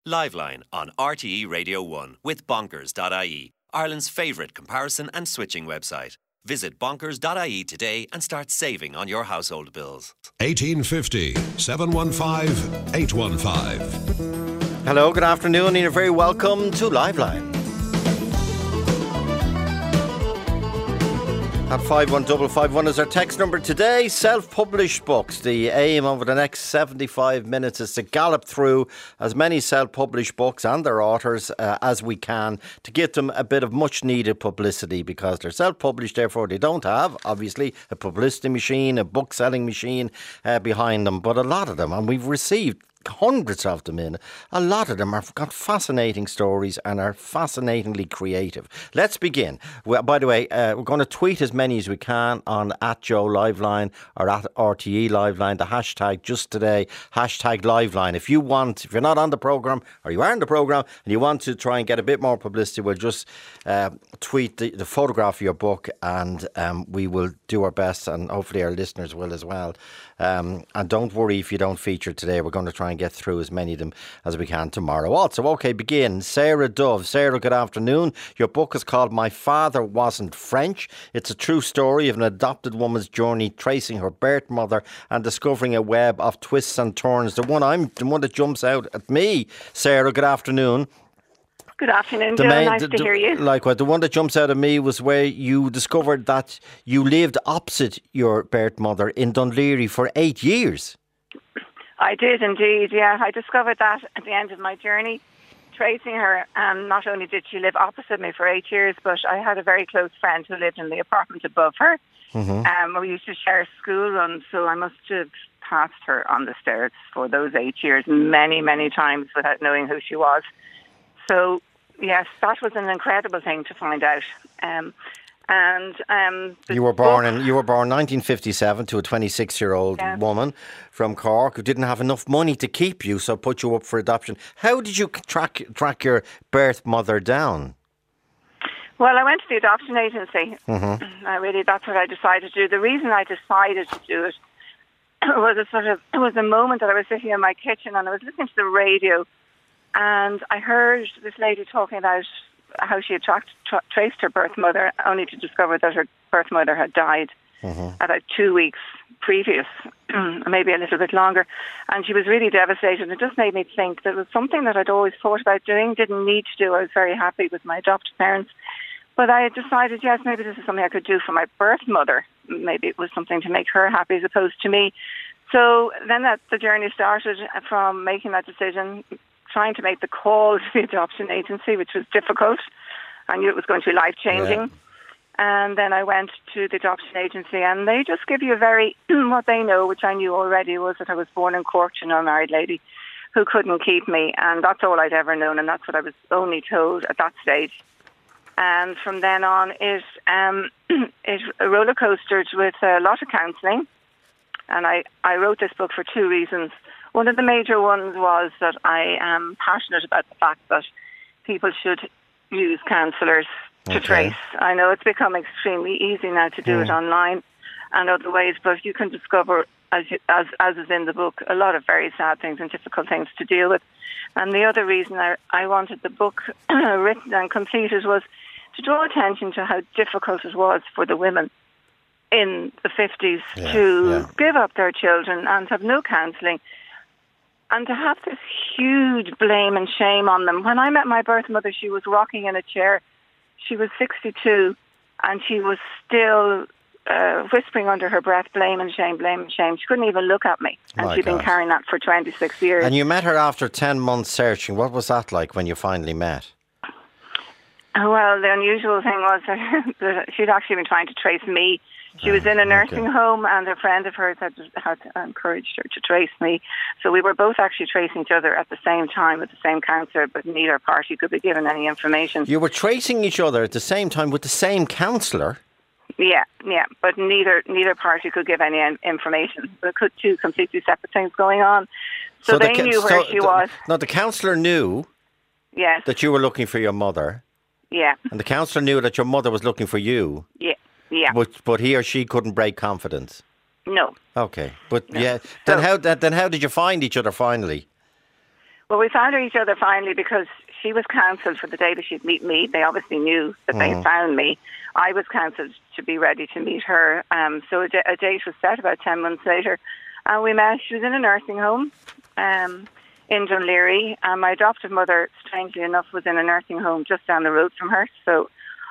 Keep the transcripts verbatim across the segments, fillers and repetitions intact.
Liveline on R T E Radio one with bonkers dot I E, Ireland's favourite comparison and switching website. Visit bonkers dot I E today and start saving on your household bills. eighteen fifty, seven one five, eight one five. Hello, good afternoon, and you're very welcome to Liveline. At five one five five one is our text number today. Self-published books. The aim over the next seventy-five minutes is to gallop through as many self-published books and their authors uh, as we can to get them a bit of much-needed publicity, because they're self-published, therefore they don't have, obviously, a publicity machine, a book-selling machine uh, behind them. But a lot of them, and we've received hundreds of them in. A lot of them have got fascinating stories and are fascinatingly creative. Let's begin. Well, by the way, uh, we're going to tweet as many as we can on at Joe Liveline or at R T E Liveline. The hashtag just today, hashtag Liveline. If you want, if you're not on the programme or you are in the programme and you want to try and get a bit more publicity, we'll just uh, tweet the, the photograph of your book, and um, we will do our best, and hopefully our listeners will as well. Um, and don't worry if you don't feature today. We're going to try and get through as many of them as we can tomorrow. Also, OK, begin. Sarah Dove. Sarah, good afternoon. Your book is called My Father Wasn't French. It's a true story of an adopted woman's journey tracing her birth mother and discovering a web of twists and turns. The one I'm, the one that jumps out at me. Sarah, good afternoon. Good afternoon, Joe. Nice the, to hear you. Likewise. The one that jumps out at me was where you discovered that you lived opposite your birth mother in Dunleary for eight years. I did indeed, yeah. I discovered that at the end of my journey, tracing her. And not only did she live opposite me for eight years, but I had a very close friend who lived in the apartment above her. Mm-hmm. Um, we used to share school runs, so I must have passed her on the stairs for those eight years many, many times without knowing who she was. So, yes, that was an incredible thing to find out. Um, and um, you were born book, in you were born nineteen fifty-seven to a twenty-six-year-old yeah. woman from Cork who didn't have enough money to keep you, so put you up for adoption. How did you track track your birth mother down? Well, I went to the adoption agency. Mm-hmm. I really, that's what I decided to do. The reason I decided to do it was a sort of it was a moment that I was sitting in my kitchen and I was listening to the radio. And I heard this lady talking about how she had tracked, tra- traced her birth mother, only to discover that her birth mother had died mm-hmm. about two weeks previous, maybe a little bit longer. And she was really devastated. It just made me think that it was something that I'd always thought about doing, didn't need to do. I was very happy with my adopted parents. But I had decided, yes, maybe this is something I could do for my birth mother. Maybe it was something to make her happy as opposed to me. So then that the journey started from making that decision, trying to make the call to the adoption agency, which was difficult. I knew it was going to be life-changing. Yeah. And then I went to the adoption agency, and they just give you a very, what they know, which I knew already, was that I was born in Cork to an unmarried lady who couldn't keep me. And that's all I'd ever known, and that's what I was only told at that stage. And from then on, it, um, it roller coastered with a lot of counselling. And I, I wrote this book for two reasons. One of the major ones was that I am passionate about the fact that people should use counsellors to okay. trace. I know it's become extremely easy now to do mm. it online and other ways, but you can discover, as, as as is in the book, a lot of very sad things and difficult things to deal with. And the other reason I, I wanted the book written and completed was to draw attention to how difficult it was for the women in the fifties yeah, to yeah. give up their children and have no counselling. And to have this huge blame and shame on them. When I met my birth mother, she was rocking in a chair. She was sixty-two, and she was still uh, whispering under her breath, blame and shame, blame and shame. She couldn't even look at me. And my she'd God. been carrying that for twenty-six years. And you met her after ten months searching. What was that like when you finally met? Well, the unusual thing was that she'd actually been trying to trace me. She was in a nursing okay. home, and a friend of hers had, had encouraged her to trace me. So we were both actually tracing each other at the same time with the same counsellor, but neither party could be given any information. You were tracing each other at the same time with the same counsellor? Yeah, yeah, but neither neither party could give any information. There could two completely separate things going on. So, so they the, knew where so she the, was. No, the counsellor knew yes. that you were looking for your mother. Yeah. And the counsellor knew that your mother was looking for you. Yeah. Yeah. But but he or she couldn't break confidence. No. Okay. But no. yeah, then so, how then how did you find each other finally? Well, we found her each other finally because she was cancelled for the day that she'd meet me. They obviously knew that mm. they had found me. I was cancelled to be ready to meet her. Um, so a, d- a date was set about ten months later. And we met. She was in a nursing home um, in Dunleary. And my adopted mother, strangely enough, was in a nursing home just down the road from her. So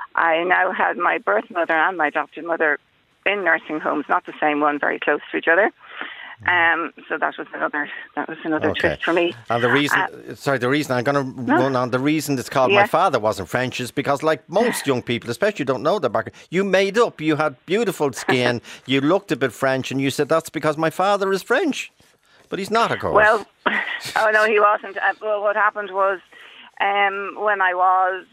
I now had my birth mother and my adopted mother in nursing homes, not the same one, very close to each other. Um, so that was another that was another okay. twist for me. And the reason, uh, sorry, the reason I'm going to no. run on the reason it's called yeah. My Father Wasn't French is because, like most young people, especially you don't know the background, you made up. You had beautiful skin. You looked a bit French, and you said that's because my father is French, but he's not, of course. Well, oh no, he wasn't. Uh, well, what happened was um, when I was.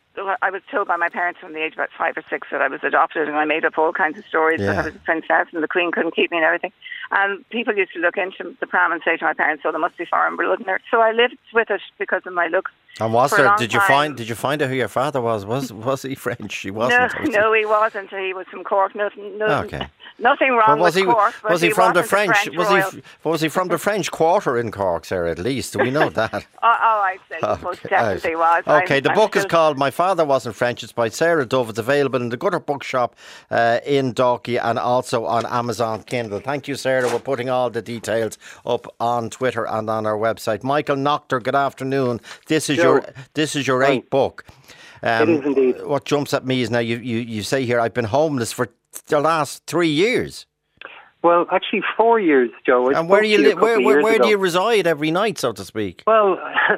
I was told by my parents from the age of about five or six that I was adopted, and I made up all kinds of stories yeah. that I was a princess and the Queen couldn't keep me and everything. And people used to look into the pram and say to my parents, "Oh, there must be foreign blood in there." So I lived with it because of my looks. And was there? Did you time. find? Did you find out who your father was? Was was he French? He wasn't. No, no, he wasn't. He was from Cork. No, no, okay. Nothing wrong was with he, Cork. Was he, he from the French? French was royal. he? Was he from the French Quarter in Cork, Sarah? At least we know that. oh, oh, I'd say okay. most definitely was. Okay, I'm, the I'm book still... is called My Father Wasn't French. It's by Sarah Dove. It's available in the Gutter Bookshop uh, in Dalkey and also on Amazon Kindle. Thank you, Sarah. We're putting all the details up on Twitter and on our website. Michael Noctor, good afternoon. This is Joe. your this is your eighth book. Um, it is indeed. What jumps at me is now you, you, you say here, I've been homeless for the last three years. Well, actually four years, Joe. I and where do you li- where, where, where do you reside every night, so to speak? Well,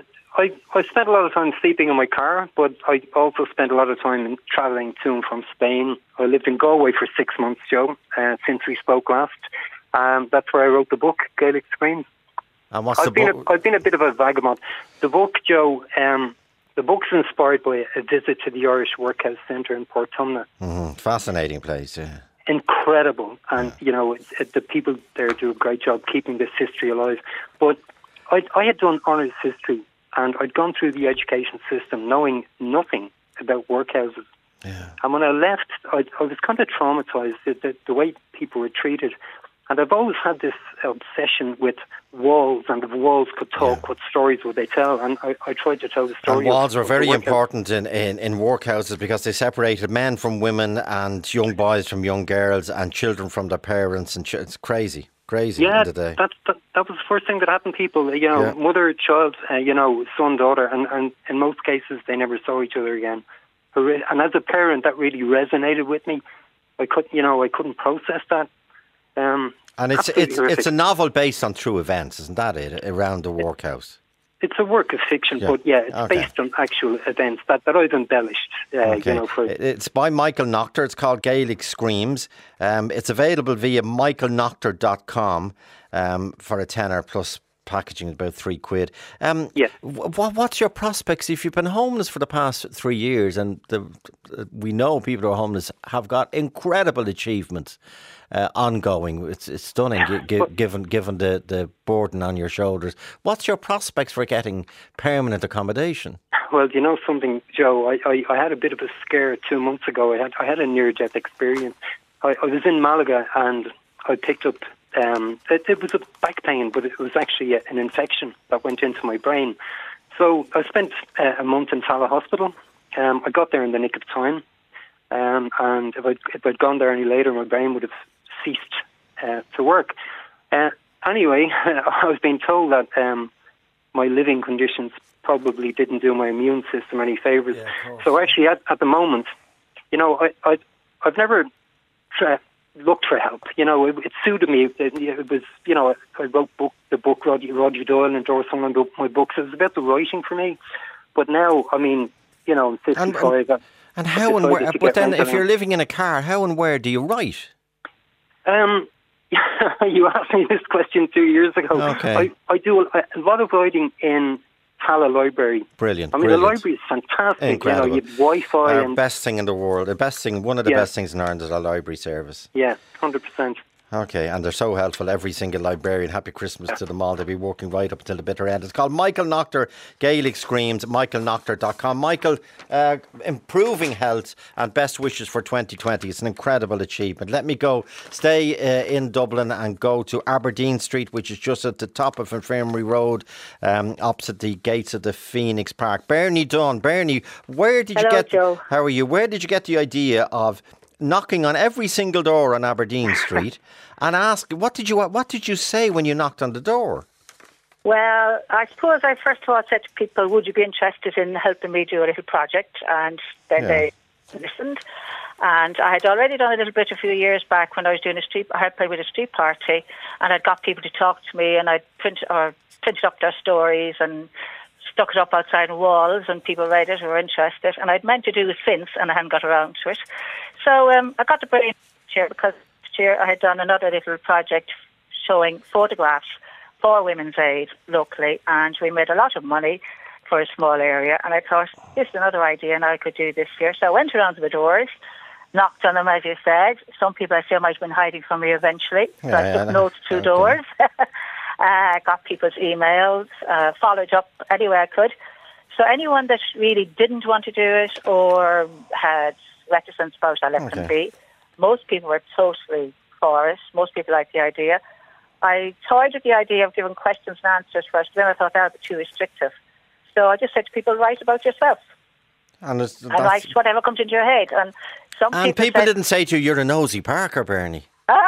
I I spent a lot of time sleeping in my car, but I also spent a lot of time travelling to and from Spain. I lived in Galway for six months, Joe, uh, since we spoke last. Um, that's where I wrote the book, Gaelic Screams. And what's I've the been book? A, I've been a bit of a vagabond. The book, Joe, um, the book's inspired by a visit to the Irish Workhouse Centre in Portumna. Mm-hmm. Fascinating place, yeah. Incredible, and you know it, it, the people there do a great job keeping this history alive. But I, I had done honours history, and I'd gone through the education system knowing nothing about workhouses. Yeah. And when I left, I, I was kind of traumatised the, the, the way people were treated. And I've always had this obsession with walls, and if walls could talk, yeah. what stories would they tell? And I, I tried to tell the story. And walls of, were very of important in, in, in workhouses because they separated men from women and young boys from young girls and children from their parents. And ch- it's crazy, crazy yeah, in the day. That, that, that was the first thing that happened to people, you know, yeah. mother, child, uh, you know, son, daughter, and, and in most cases they never saw each other again. And as a parent, that really resonated with me. I couldn't, you know, I couldn't process that. Um, and it's it's horrific. It's a novel based on true events, isn't that it? Around the workhouse. It's a work of fiction, yeah. but yeah, it's okay. based on actual events that, that I've embellished. Uh, okay. you know, for it's by Michael Noctor. It's called Gaelic Screams. Um, it's available via michael noctor dot com um, for a tenner plus packaging, about three quid. Um, yes. What What's your prospects if you've been homeless for the past three years? And the, we know people who are homeless have got incredible achievements. Uh, ongoing, it's it's stunning g- g- given given the, the burden on your shoulders. What's your prospects for getting permanent accommodation? Well, you know something, Joe. I, I, I had a bit of a scare two months ago. I had I had a near death experience. I, I was in Malaga and I picked up. Um, it, it was a back pain, but it was actually a, an infection that went into my brain. So I spent uh, a month in Tala Hospital. Um, I got there in the nick of time, um, and if I'd, if I'd gone there any later, my brain would have ceased uh, to work. Uh, anyway, I was being told that um, my living conditions probably didn't do my immune system any favours. Yeah, so actually, at, at the moment, you know, I, I, I've never tra- looked for help. You know, it, it suited me. It, it was, you know, I wrote book, the book Roger, Roger Doyle endorsed some of my books. It was about the writing for me. But now, I mean, you know, I'm fifty-five. And, and how and where? But then, if you're living in a car, how and where do you write? Um, you asked me this question two years ago. Okay. I, I do a, a lot of writing in Tala Library. Brilliant. I mean, brilliant. the library is fantastic. Incredible. You know, you have Wi-Fi. Our and best thing in the world. The best thing, one of the yeah. best things in Ireland is our library service. Yeah, one hundred percent. Okay, and they're so helpful, every single librarian. Happy Christmas to them all. They'll be working right up until the bitter end. It's called Michael Noctor Gaelic Screams, michael noctor dot com. Michael, uh, improving health and best wishes for twenty twenty. It's an incredible achievement. Let me go, stay uh, in Dublin and go to Aberdeen Street, which is just at the top of Infirmary Road, um, opposite the gates of the Phoenix Park. Bernie Dunn. Bernie, where did Hello, you get... Joe. How are you? Where did you get the idea of knocking on every single door on Aberdeen Street and ask, what did you what did you say when you knocked on the door? Well, I suppose I first of all said to people, would you be interested in helping me do a little project? And then Yeah. they listened. And I had already done a little bit a few years back when I was doing a street, I had played with a street party, and I'd got people to talk to me, and I'd print or printed up their stories and stuck it up outside the walls, and people read it or were interested. And I'd meant to do it since, and I hadn't got around to it. So um, I got the brain here because last year I had done another little project showing photographs for Women's Aid locally, and we made a lot of money for a small area. And I thought, this is another idea, and I could do this here. So I went around to the doors, knocked on them, as you said. Some people I feel might have been hiding from me eventually. So Yeah, I yeah, took notes through okay. doors, uh, got people's emails, uh, followed up any way I could. So anyone that really didn't want to do it or had reticence about it, I let Okay. them be. Most people were totally for it. Most people liked the idea. I toyed with the idea of giving questions and answers first, then I thought that would be too restrictive. So I just said to people, write about yourself. And, it's, And write whatever comes into your head. And some and people, people said, didn't say to you, you're a nosy Parker, Bernie.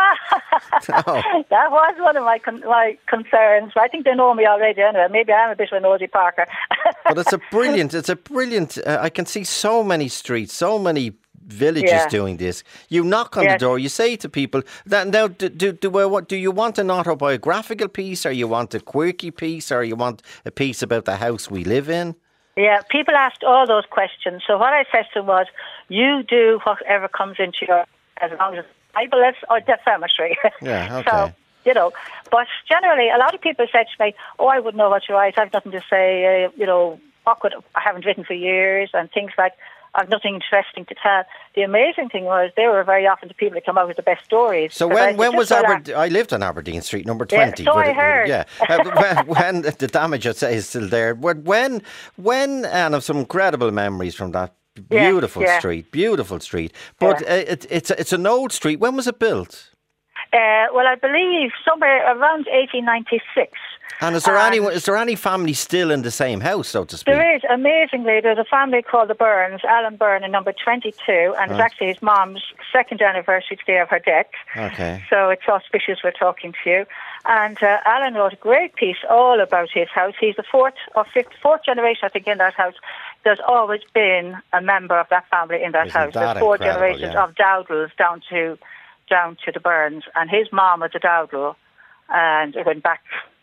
Oh. that was one of my con- my concerns. I think they know me already anyway. Maybe I am a bit of a nosy Parker. But it's a brilliant, it's a brilliant, uh, I can see so many streets, so many villages Yeah. doing this. You knock on Yes. the door, you say to people, that, now, do, do, do, uh, what, do you want an autobiographical piece, or you want a quirky piece, or you want a piece about the house we live in? Yeah, people asked all those questions. So what I said to them was, you do whatever comes into your, as long as it's libelous or defamatory. Yeah, okay. So, you know, but generally, a lot of people said to me, oh, I wouldn't know what to write. I've nothing to say. Uh, you know, what could, I haven't written for years, and things like, I've nothing interesting to tell. The amazing thing was they were very often the people that come out with the best stories. So 'Cause I when, when just was got Aberdeen? I lived on Aberdeen Street, number Yeah, twenty. so but I it- heard. Yeah, Uh, when, when the damage I'd say is still there. When, when, when and I've some incredible memories from that Yeah, beautiful yeah. street, beautiful street. But Yeah. uh, it, it's it's an old street. When was it built? Uh, well, I believe somewhere around eighteen ninety-six. And is there And any is there any family still in the same house, so to speak? There is, amazingly, there's a family called the Burns, Alan Byrne, in number twenty-two, and it's actually his mom's second anniversary today of her death. Okay. So it's auspicious we're talking to you. And uh, Alan wrote a great piece all about his house. He's the fourth or fifth, fourth generation, I think, in that house. There's always been a member of that family in that Isn't house. that There's four incredible, generations yeah. of Dowdalls down to down to the Burns, and his mom was a Dowdall, and it went back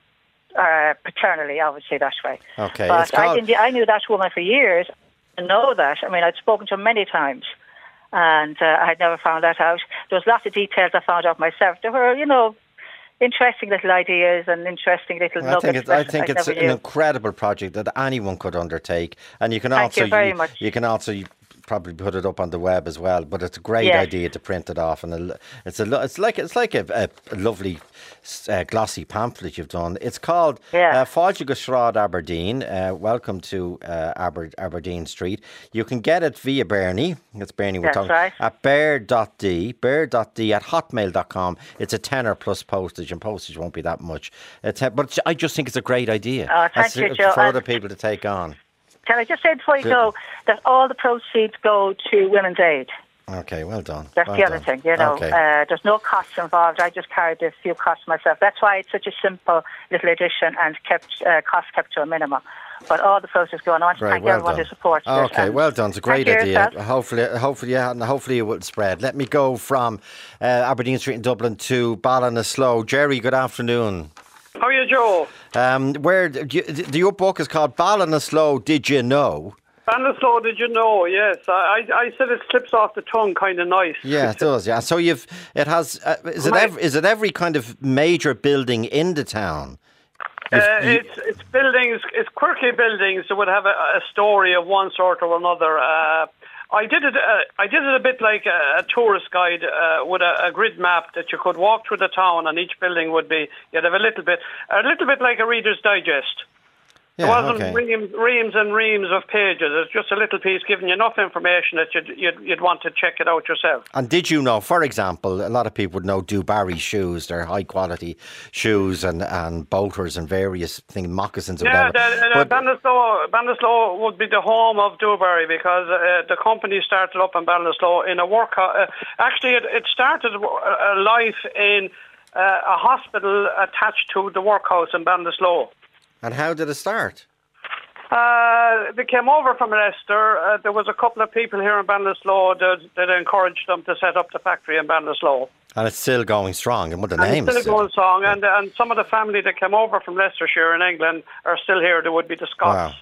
uh, paternally, obviously, that way. Okay, But it's called- I, didn't, I knew that woman for years. I know that. I mean, I'd spoken to her many times, and uh, I had never found that out. There was lots of details I found out myself. There were, you know, interesting little ideas and interesting little I think nuggets. it's, I that think it's never an knew. incredible project that anyone could undertake, and you can Thank also you very much. you can also you probably put it up on the web as well. But it's a great Yes. idea to print it off, and a, it's a lo- it's like it's like a, a, a lovely uh, glossy pamphlet you've done. It's called Yeah. uh, Fáilte go Shráid Aberdeen. Uh, welcome to uh, Aber- Aberdeen Street. You can get it via Bernie. It's Bernie we're That's talking right. at bear dot d bear dot d at hotmail dot com. It's a tenner plus postage, and postage won't be that much. It's, uh, but I just think it's a great idea. Oh, thank That's, you, uh, Joe. for other And- people to take on. Can I just say before you Good. go that all the proceeds go to Women's Aid? Okay, well done. That's well the other done. thing, you know. Okay. Uh, there's no costs involved. I just carried a few costs myself. That's why it's such a simple little addition and kept uh, costs kept to a minimum. But all the process going on. Right, Thank well everyone done. who supports it. Okay, And well done. It's a great thank you idea. yourself. Hopefully, hopefully, yeah, and hopefully it will spread. Let me go from uh, Aberdeen Street in Dublin to Ballinasloe. Jerry, good afternoon. How are you, Joe? Um, where do you, the, your book is called Ballinasloe. Did you know? Ballinasloe, did you know? Yes, I, I, I said it slips off the tongue, kind of nice. Yeah, it does. Yeah, so you've it has. Uh, is it My- every, is it every kind of major building in the town? Uh, You've- you- it's it's buildings, it's quirky buildings that would have a, a story of one sort or another. Uh, I did it. Uh, I did it a bit like a, a tourist guide uh, with a, a grid map that you could walk through the town, and each building would be. You'd have a little bit, a little bit like a Reader's Digest. Yeah, it wasn't okay. reams, reams and reams of pages. It's just a little piece giving you enough information that you'd, you'd, you'd want to check it out yourself. And did you know, for example, a lot of people would know DuBarry shoes, they're high quality shoes and, and bolters and various things, moccasins or yeah, whatever. Yeah, uh, Ballinasloe, Ballinasloe would be the home of DuBarry because uh, the company started up in Ballinasloe in a workhouse. Uh, actually, it, it started a life in uh, a hospital attached to the workhouse in Ballinasloe. And how did it start? Uh, they came over from Leicester. Uh, there was a couple of people here in Ballinasloe that, that encouraged them to set up the factory in Ballinasloe. And it's still going strong. And what the and name it's is. still going strong. And, and some of the family that came over from Leicestershire in England are still here. They would be the Scots.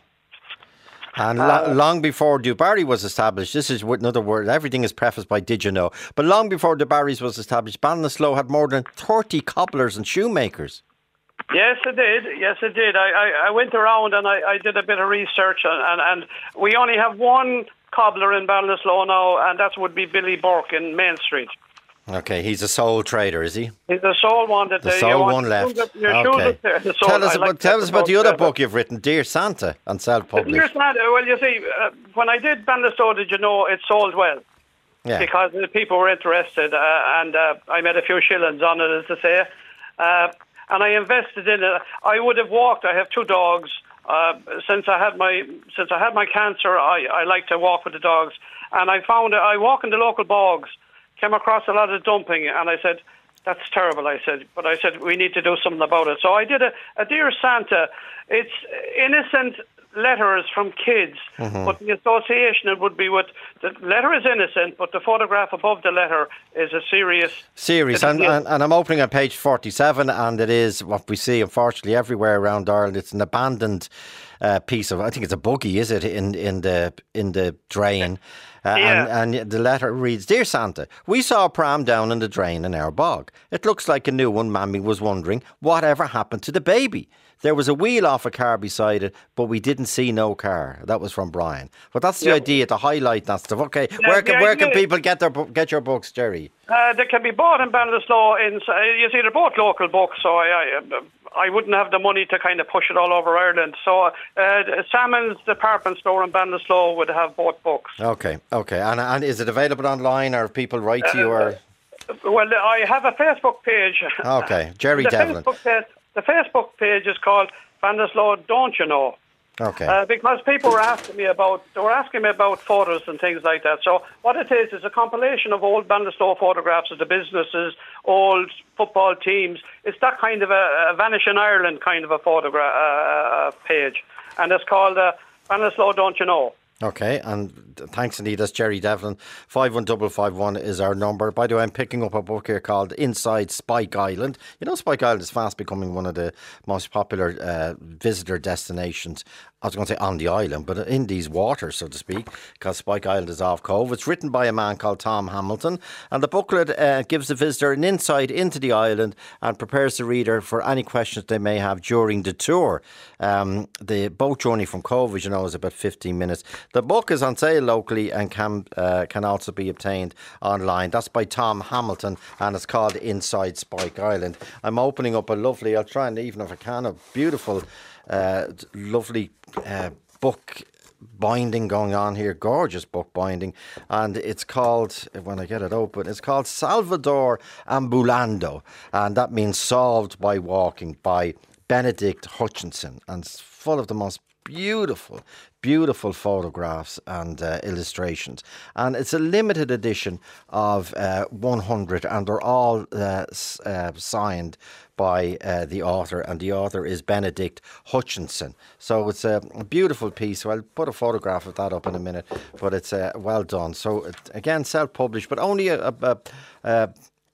Wow. And uh, lo- long before DuBarry was established, this is another word, everything is prefaced by did you know, but long before DuBarry's was established, Ballinasloe had more than thirty cobblers and shoemakers. Yes, it did. Yes, it did. I, I, I went around and I, I did a bit of research, and, and, and we only have one cobbler in Ballinasloe now, and that would be Billy Burke in Main Street. Okay, he's a sole trader, is he? He's the sole one that the they, sole you want one left. Your okay. There, the sole, tell us like about tell us about the about other book you've written, Dear Santa, and self-published. Dear Santa. Well, you see, uh, when I did Ballinasloe, did you know it sold well? Yeah. Because the people were interested, uh, and uh, I made a few shillings on it, as to say. Uh, And I invested in it. I would have walked. I have two dogs. Uh, since I had my since I had my cancer, I, I like to walk with the dogs. And I found I walk in the local bogs, came across a lot of dumping, and I said, "That's terrible." I said, but I said we need to do something about it. So I did a, a Dear Santa. It's innocent letters from kids, mm-hmm. but the association it would be with the letter is innocent, but the photograph above the letter is a serious serious and, and, and I'm opening on page forty-seven, and it is what we see unfortunately everywhere around Ireland. It's an abandoned uh, piece of, I think it's a buggy, is it, in, in the in the drain. Uh, yeah. and, and the letter reads, Dear Santa, we saw a pram down in the drain in our bog. It looks like a new one. Mammy was wondering whatever happened to the baby. There was a wheel off a car beside it, but we didn't see no car. That was from Brian. But that's the yeah. idea, to highlight that stuff. Okay, yeah, where can where can people get their get your books, Jerry? Uh, they can be bought in Ballinasloe. In you see, they're both local books, so I, I I wouldn't have the money to kind of push it all over Ireland. So uh, Salmon's department store in Ballinasloe would have both books. Okay, okay. And and is it available online, or people write to you, or? Uh, well, I have a Facebook page. Okay, Jerry the Devlin. Facebook page, the Facebook page is called Ballinasloe Don't You Know? Okay. Uh, because people were asking me about, they were asking me about photos and things like that. So what it is is a compilation of old Ballinasloe photographs of the businesses, old football teams. It's that kind of a, a Vanishing Ireland kind of a photograph uh, page, and it's called uh, Ballinasloe Don't You Know? Okay, and thanks indeed. That's Jerry Devlin. five one five five one is our number. By the way, I'm picking up a book here called Inside Spike Island. You know, Spike Island is fast becoming one of the most popular uh, visitor destinations. I was going to say on the island, but in these waters, so to speak, because Spike Island is off Cove. It's written by a man called Tom Hamilton, and the booklet uh, gives the visitor an insight into the island and prepares the reader for any questions they may have during the tour. Um, the boat journey from Cove, as you know, is about fifteen minutes. The book is on sale locally and can uh, can also be obtained online. That's by Tom Hamilton, and it's called Inside Spike Island. I'm opening up a lovely, I'll try and even if I can, a beautiful, uh, lovely uh, book binding going on here, gorgeous book binding, and it's called, when I get it open, it's called Salvador Ambulando, and that means solved by walking, by Benedict Hutchinson, and it's full of the most beautiful, beautiful photographs and uh, illustrations. And it's a limited edition of uh, one hundred, and they're all uh, uh, signed by uh, the author, and the author is Benedict Hutchinson. So it's a beautiful piece. So I'll put a photograph of that up in a minute, but it's uh, well done. So it, again, self-published, but only a, a, a, a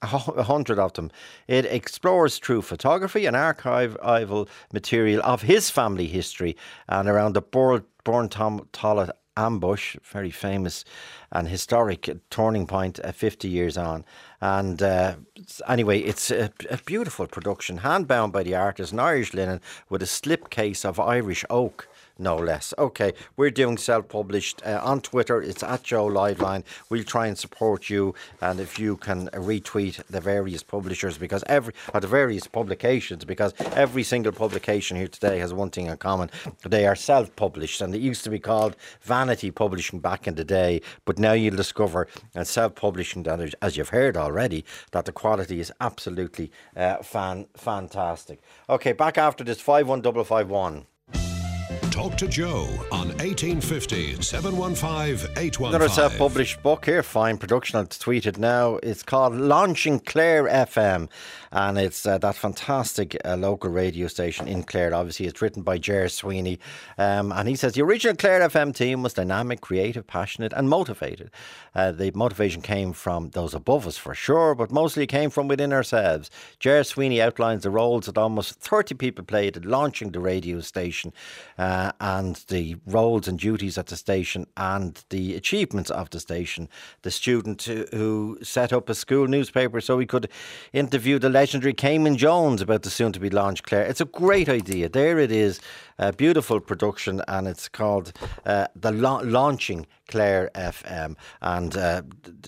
a hundred of them. It explores through photography and archival material of his family history and around the Bourne Tollett ambush, very famous and historic turning point uh, fifty years on. And uh, anyway, it's a, a beautiful production, hand bound by the artist in Irish linen with a slipcase of Irish oak. no less. Okay, we're doing self-published uh, on Twitter. It's at Joe Liveline. We'll try and support you, and if you can retweet the various publishers, because every or the various publications, because every single publication here today has one thing in common: they are self-published, and it used to be called vanity publishing back in the day, but now you'll discover uh, self-publishing that, as you've heard already, that the quality is absolutely uh, fan fantastic. Okay, back after this. Five one five five one. Talk to Joe on eighteen fifty, seven one five, eight one five. Another self-published book here, fine production. I'll tweet it now. It's called Launching Clare F M, and it's uh, that fantastic uh, local radio station in Clare. Obviously, it's written by Ger Sweeney, um, and he says the original Clare F M team was dynamic, creative, passionate, and motivated. Uh, the motivation came from those above us, for sure, but mostly it came from within ourselves. Ger Sweeney outlines the roles that almost thirty people played in launching the radio station. Uh, and the roles and duties at the station and the achievements of the station. The student who set up a school newspaper so he could interview the legendary Cayman Jones about the soon-to-be launched Clare. It's a great idea. There it is. A beautiful production, and it's called uh, the La- Launching Clare F M. And uh,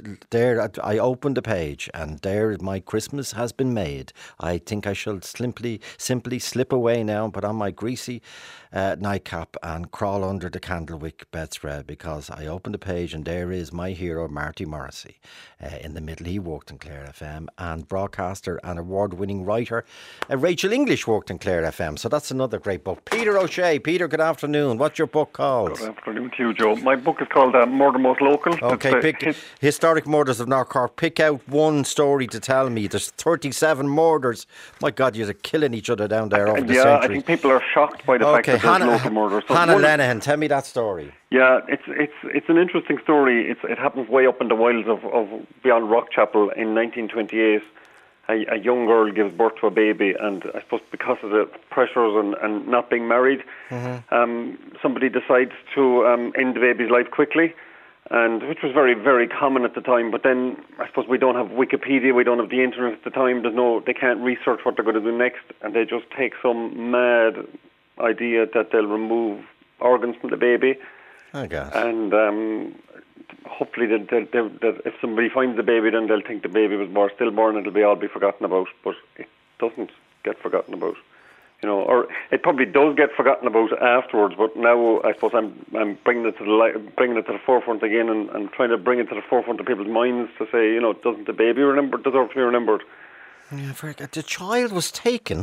there I opened the page, and there my Christmas has been made. I think I shall simply, simply slip away now and put on my greasy uh, nightcap and crawl under the candlewick bedspread, because I opened the page and there is my hero Marty Morrissey. Uh, in the middle, he worked in Clare F M, and broadcaster and award-winning writer uh, Rachel English worked in Clare F M. So that's another great book. Peter O'Shea. Peter, good afternoon. What's your book called? Good afternoon to you, Joe. My book is called uh, Murder Most Local. Okay, uh, pick his- Historic Murders of North Cork. Pick out one story to tell me. There's thirty-seven murders. My God, you're killing each other down there over the yeah, century. I think people are shocked by the fact Okay, that there's Hannah, local murders. So Hannah one- Lenihan, tell me that story. Yeah, it's it's it's an interesting story. It's, it happens way up in the wilds of, of beyond Rockchapel in nineteen twenty-eight. A, a young girl gives birth to a baby, and I suppose because of the pressures and, and not being married, mm-hmm. um, somebody decides to um, end the baby's life quickly, and which was very, very common at the time. But then I suppose we don't have Wikipedia, we don't have the internet at the time. There's no, they can't research what they're going to do next, and they just take some mad idea that they'll remove organs from the baby. I guess. And um, hopefully that, that, that, that if somebody finds the baby, then they'll think the baby was born, stillborn, and it'll be all be forgotten about. But it doesn't get forgotten about, you know, or it probably does get forgotten about afterwards. But now I suppose I'm I'm bringing it to the light, bringing it to the forefront again, and, and trying to bring it to the forefront of people's minds to say, you know, doesn't the baby remember deserve to be remembered? Yeah, very good. The child was taken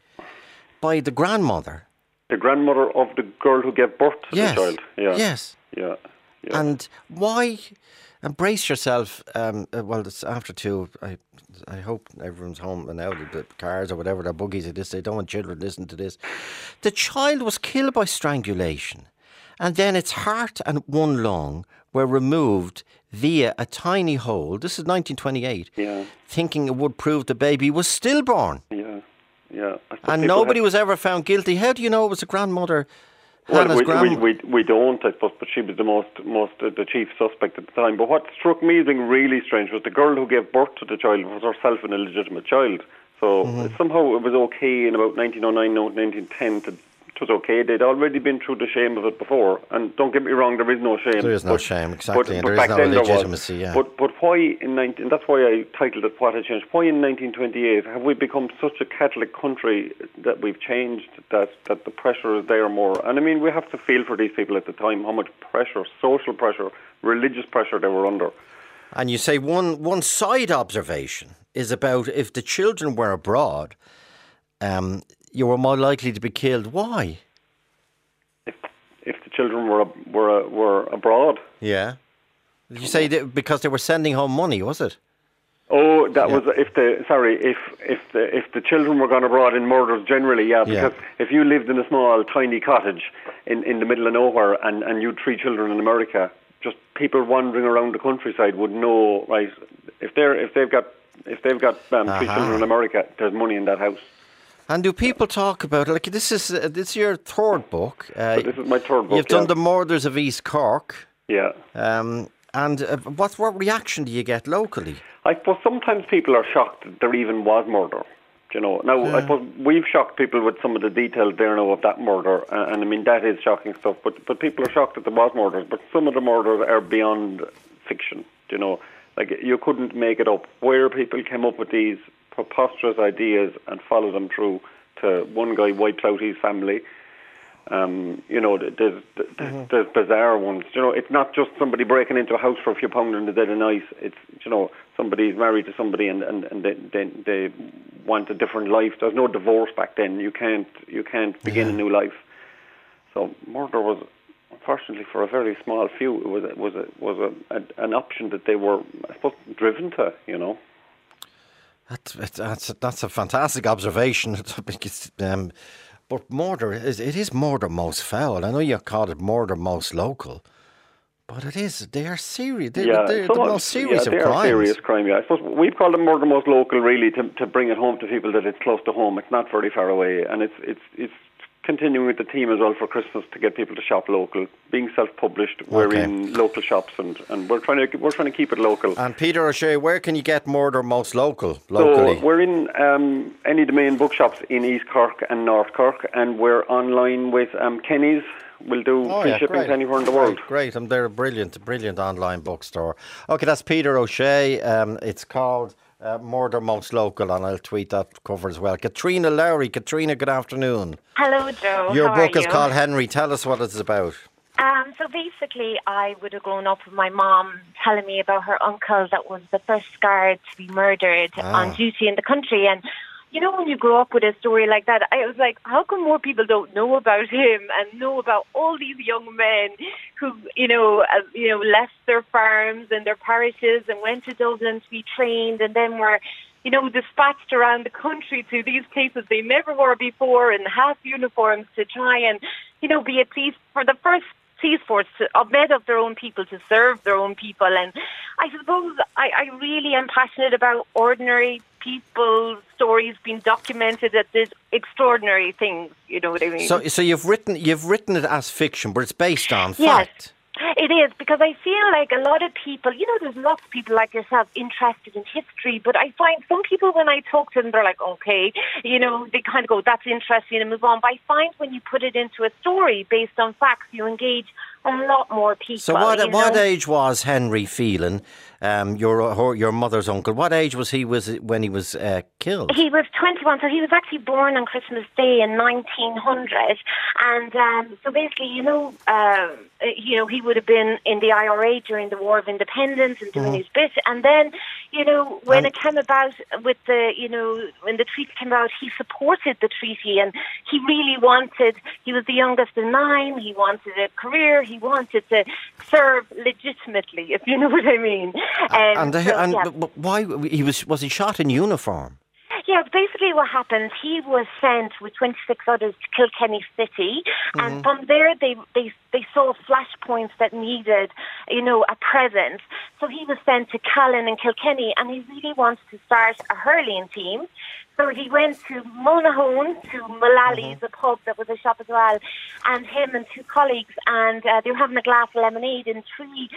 by the grandmother. The grandmother of the girl who gave birth to yes. the child. Yeah. Yes. Yeah. Yeah. And why? Embrace yourself. Um, uh, well, it's after two. I, I hope everyone's home and out of the cars or whatever, their buggies at this. They don't want children listening to this. The child was killed by strangulation, and then its heart and one lung were removed via a tiny hole. This is nineteen twenty-eight. Yeah. Thinking it would prove the baby was stillborn. Yeah. Yeah. And nobody had... was ever found guilty. How do you know it was a grandmother? Well, we, we, we, we don't, I suppose, but she was the most, most uh, the chief suspect at the time. But what struck me as being really strange was the girl who gave birth to the child was herself an illegitimate child. So mm-hmm. somehow it was okay in about nineteen oh nine, nineteen ten to, it was okay. They'd already been through the shame of it before. And don't get me wrong, there is no shame. There is no but, shame, exactly. But, and but there is no legitimacy, yeah. But, but why in nineteen, that's why I titled it What Had Changed. Why in nineteen twenty-eight have we become such a Catholic country that we've changed, that, that the pressure is there more? And I mean, we have to feel for these people at the time, how much pressure, social pressure, religious pressure they were under. And you say one, one side observation is about if the children were abroad, um, you were more likely to be killed. Why? If if the children were were were abroad, yeah. Did you say that because they were sending home money? Was it? Oh, that yeah. was if the sorry if if the if the children were gone abroad in murders generally, yeah. Because yeah. if you lived in a small tiny cottage in, in the middle of nowhere and and you had three children in America, just people wandering around the countryside would know, right? If they're if they've got if they've got um, three children in America, there's money in that house. And do people talk about it? Like this is uh, this is your third book. Uh, so this is my third book. You've yeah. done the Murders of East Cork. Yeah. Um, and uh, what what reaction do you get locally? I suppose sometimes people are shocked that there even was murder. You know, now Yeah. I suppose we've shocked people with some of the details there now of that murder, and, and I mean that is shocking stuff. But but people are shocked that there was murders, but some of the murders are beyond fiction. You know, like you couldn't make it up. Where people came up with these preposterous ideas and follow them through. To one guy wipes out his family. Um, you know, there's, there's, mm-hmm. there's bizarre ones. You know, it's not just somebody breaking into a house for a few pounds in the dead of night. It's, you know, somebody's married to somebody and, and, and they, they they want a different life. There's no divorce back then. You can't you can't begin yeah. a new life. So murder was, unfortunately, for a very small few, it was was a, was a, a, an option that they were, I suppose, driven to. You know. That's that's that's a fantastic observation. um, But murder is it is murder most foul. I know you call it murder most local, but it is. They are serious. They're, yeah, they're the most serious yeah, of they crimes. are serious crime. Yeah, I suppose we've called them murder most local, really, to to bring it home to people that it's close to home. It's not very far away, and it's it's it's continuing with the theme as well for Christmas to get people to shop local. Being self-published, we're Okay. in local shops, and, and we're trying to we're trying to keep it local. And Peter O'Shea, where can you get murder most local? Locally, So we're in um, any of the main bookshops in East Cork and North Cork, and we're online with um, Kenny's. We'll do Oh, free yeah, shipping great. to anywhere in the Great, world. Great, and they're a brilliant, brilliant online bookstore. Okay, that's Peter O'Shea. Um, it's called uh, Murder Most Local, and I'll tweet that cover as well. Katrina Lowry. Katrina, good afternoon. Hello, Joe. Your How book are is you? called Henry. Tell us what it's about. Um, so basically, I would have grown up with my mom telling me about her uncle that was the first guard to be murdered Ah. on duty in the country. And, you know, when you grow up with a story like that, I was like, how come more people don't know about him and know about all these young men who, you know, uh, you know, left their farms and their parishes and went to Dublin to be trained and then were, you know, dispatched around the country to these places they never were before in half uniforms to try and, you know, be a police for the first police force to, of made of their own people to serve their own people. And I suppose I, I really am passionate about ordinary people's stories being documented that did extraordinary things. You know what I mean? So, so you've written you've written it as fiction, but it's based on Yes. fact. It is, because I feel like a lot of people, you know, there's lots of people like yourself interested in history, but I find some people, when I talk to them, they're like, okay, you know, they kind of go, that's interesting, and move on. But I find when you put it into a story based on facts, you engage a lot more people. So what you what know? age was Henry Phelan, um, your her, your mother's uncle? What age was he was when he was uh, killed? He was twenty-one, so he was actually born on Christmas Day in nineteen hundred. And um, so basically, you know, uh, you know, he would have been in the I R A during the War of Independence and doing Mhm. his bit. And then, you know, when And- it came about with the, you know, when the treaty came out, he supported the treaty, and he really wanted, he was the youngest of nine, he wanted a career, he wanted to serve legitimately, if you know what I mean. Um, and so, and yeah. but why he was was he shot in uniform? Yeah, basically what happened, he was sent with twenty-six others to Kilkenny City, and from there they, they they saw flashpoints that needed, you know, a presence. So he was sent to Callan and Kilkenny, and he really wanted to start a hurling team. So he went to Monaghan, to Mullally's, a pub that was a shop as well, and him and two colleagues, and uh, they were having a glass of lemonade, and three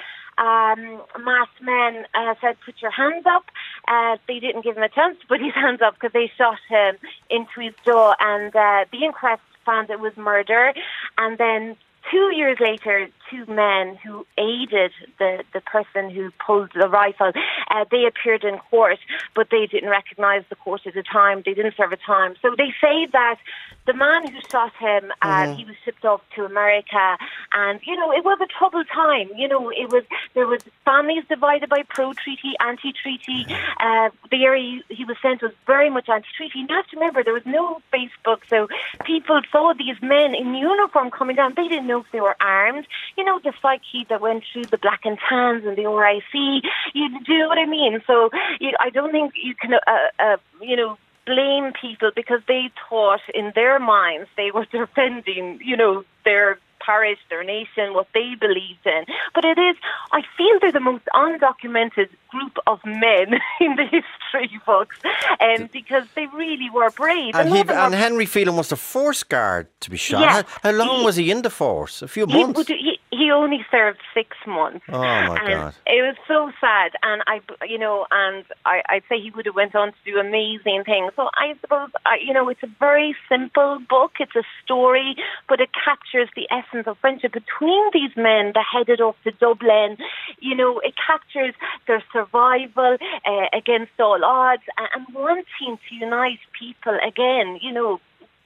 um, masked men uh, said, put your hands up. Uh, they didn't give him a chance to put his hands up because they shot him into his jaw, and uh, the inquest found it was murder. And then two years later, two men who aided the, the person who pulled the rifle, uh, they appeared in court, but they didn't recognise the court at the time. They didn't serve a time. So they say that the man who shot him, uh, Mhm. he was shipped off to America, and, you know, it was a troubled time. You know, it was, there was families divided by pro-treaty, anti-treaty. Uh, the area he was sent was very much anti-treaty. You have to remember, there was no Facebook, so people saw these men in uniform coming down. They didn't know if they were armed. You know, the psyche that went through the Black and Tans and the R I C, you do you know what I mean? So you, I don't think you can, uh, uh, you know, blame people because they thought in their minds they were defending, you know, their parish, their nation, what they believed in. But it is, I feel they're the most undocumented group of men in the history books, and um, because they really were brave. And, A he, lot of them and were- Henry Phelan was the first guard to be shot. Yes. How, how long He- was he in the force? A few He, months. would- he, he he only served six months. Oh my and God! It was so sad, and I, you know, and I, I'd say he would have went on to do amazing things. So I suppose, I, you know, it's a very simple book. It's a story, but it captures the essence of friendship between these men that headed off to Dublin. You know, it captures their survival uh, against all odds and, and wanting to unite people again. You know.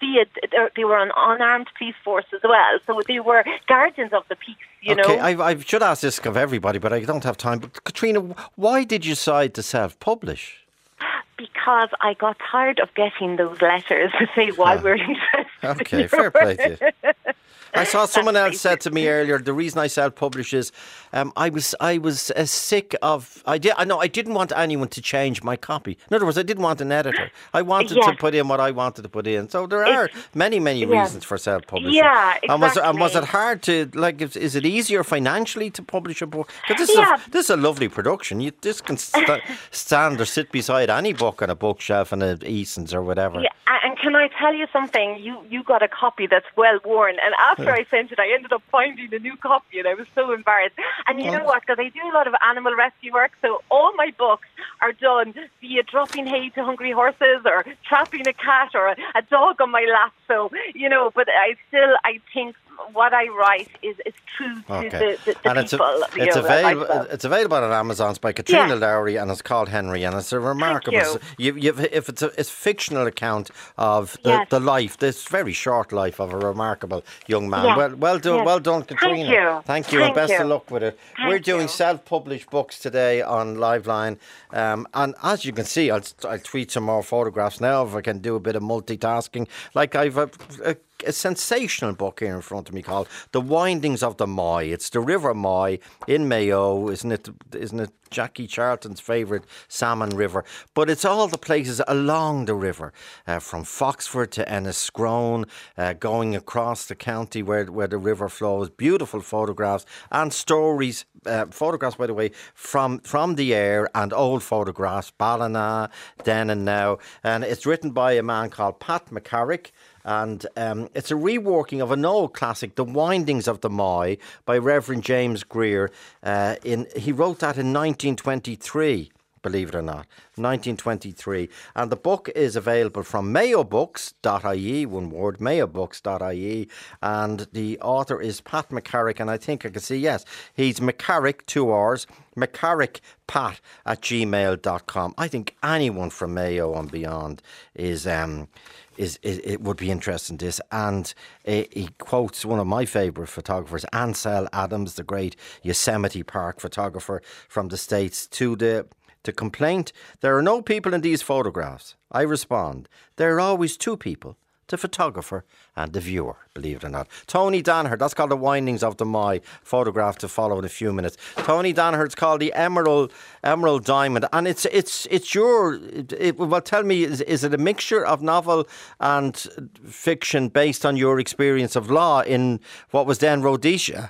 They were an unarmed police force as well, so they were guardians of the peace, you okay, know. Okay, I, I should ask this of everybody, but I don't have time. But Katrina, why did you decide to self-publish? Because I got tired of getting those letters to say why we're interested. Okay, fair play to you. I saw someone else said to me earlier, the reason I self-publish is um, I was I was uh, sick of... I did. I know I didn't want anyone to change my copy. In other words, I didn't want an editor. I wanted yes. to put in what I wanted to put in. So there are it's, many, many yeah. reasons for self-publishing. Yeah, exactly. And was, and was it hard to... like? Is, is it easier financially to publish a book? Because this, yeah. is a, this is a lovely production. You, this can st- stand or sit beside any book on a bookshelf in a Eason's or whatever. Yeah, and can I tell you something? You, you got a copy that's well worn. And after I sent it, I ended up finding a new copy, and I was so embarrassed. And you know what? Because I do a lot of animal rescue work, so all my books are done via dropping hay to hungry horses, or trapping a cat, or a, a dog on my lap. So you know, but I still, I think what I write is, is true to okay. the, the, the and people. It's, a, it's know, available. like it's available on Amazon. It's by Katrina yeah. Lowry, and it's called Henry. And it's a remarkable. Thank you. You, if it's a it's fictional account of the, yes. the life, this very short life of a remarkable young man. Yes. Well, well done, yes. well done, Katrina. Thank you. Thank you, Thank and best you. of luck with it. Thank We're doing you. self-published books today on Liveline, um, and as you can see, I'll, I'll tweet some more photographs now if I can do a bit of multitasking. Like I've a, a a sensational book here in front of me called The Windings of the Moy. It's the River Moy in Mayo, isn't it? Isn't it Jackie Charlton's favourite salmon river? But it's all the places along the river, uh, from Foxford to Enniscrone, uh, going across the county where where the river flows. Beautiful photographs and stories. Uh, photographs, by the way, from from the air, and old photographs, Ballina, then and now. And it's written by a man called Pat McCarrick. And um, it's a reworking of an old classic, The Windings of the Moy, by Reverend James Greer. Uh, in he wrote that in nineteen twenty-three, believe it or not, nineteen twenty-three. And the book is available from mayo books dot I E, one word, mayo books dot I E. And the author is Pat McCarrick, and I think I can see, yes, he's McCarrick, two R's, McCarrickpat at gmail dot com. I think anyone from Mayo and beyond is... Um, Is, is it would be interesting in this, and uh, he quotes one of my favourite photographers, Ansel Adams, the great Yosemite Park photographer from the States, to the to complaint, there are no people in these photographs. I respond, there are always two people, the photographer and the viewer, believe it or not. Tony Danaher, that's called The Windings of the Moy, photograph to follow in a few minutes. Tony Danaher, it's called the Emerald Emerald Diamond, and it's it's it's your. It, it, well, tell me, is, is it a mixture of novel and fiction based on your experience of law in what was then Rhodesia?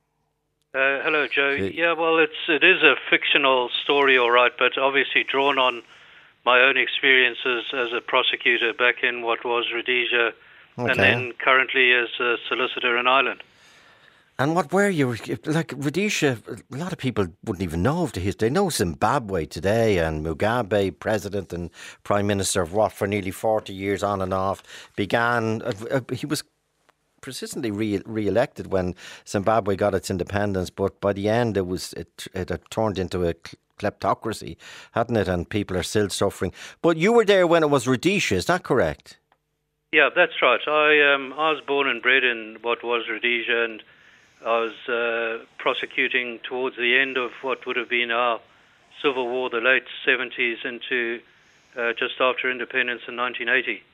Uh, hello, Joe. Yeah, well, it's it is a fictional story, all right, but obviously drawn on my own experiences as a prosecutor back in what was Rhodesia, okay. and then currently as a solicitor in Ireland. And what were you, like Rhodesia, a lot of people wouldn't even know of the history. They know Zimbabwe today, and Mugabe, president and prime minister of what for nearly forty years on and off, began, uh, uh, he was persistently re- re-elected when Zimbabwe got its independence, but by the end it was it, it had turned into a kleptocracy, hadn't it? And people are still suffering. But you were there when it was Rhodesia, is that correct? Yeah, that's right. I um, I was born and bred in what was Rhodesia, and I was uh, prosecuting towards the end of what would have been our civil war, the late seventies into uh, just after independence in nineteen eighty.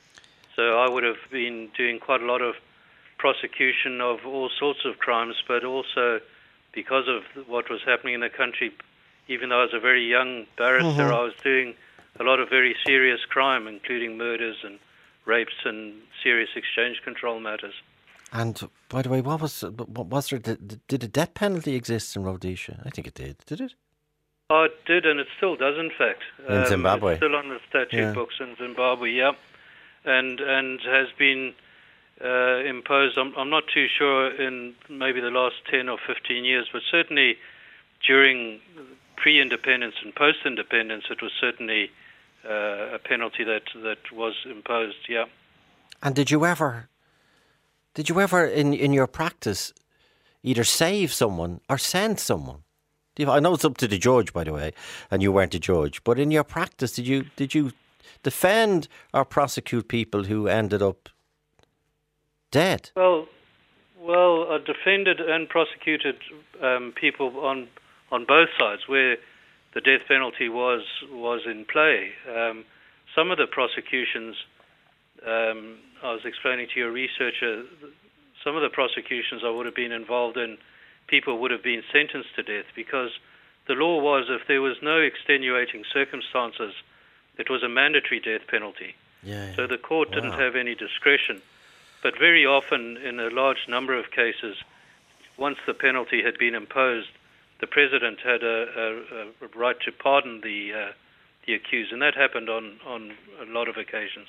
So I would have been doing quite a lot of prosecution of all sorts of crimes, but also because of what was happening in the country, even though I was a very young barrister, mm-hmm. I was doing a lot of very serious crime, including murders and rapes and serious exchange control matters. And by the way, what was what was there? Did a death penalty exist in Rhodesia? I think it did. Did it? Oh, it did, and it still does, in fact. In um, Zimbabwe, it's still on the statute yeah. books in Zimbabwe, yeah, and and has been uh, imposed. I'm, I'm not too sure in maybe the last ten or fifteen years, but certainly during pre-independence and post-independence, it was certainly uh, a penalty that, that was imposed, yeah. And did you ever, did you ever in, in your practice either save someone or send someone? Do you, I know it's up to the judge, by the way, and you weren't the judge, but in your practice, did you did you defend or prosecute people who ended up dead? Well, well, I defended and prosecuted um, people on on both sides where the death penalty was was in play. Um, some of the prosecutions, um, I was explaining to your researcher, some of the prosecutions I would have been involved in, people would have been sentenced to death because the law was if there was no extenuating circumstances, it was a mandatory death penalty. Yeah, yeah. So the court Wow. didn't have any discretion. But very often, in a large number of cases, once the penalty had been imposed, the president had a, a, a right to pardon the uh, the accused, and that happened on, on a lot of occasions.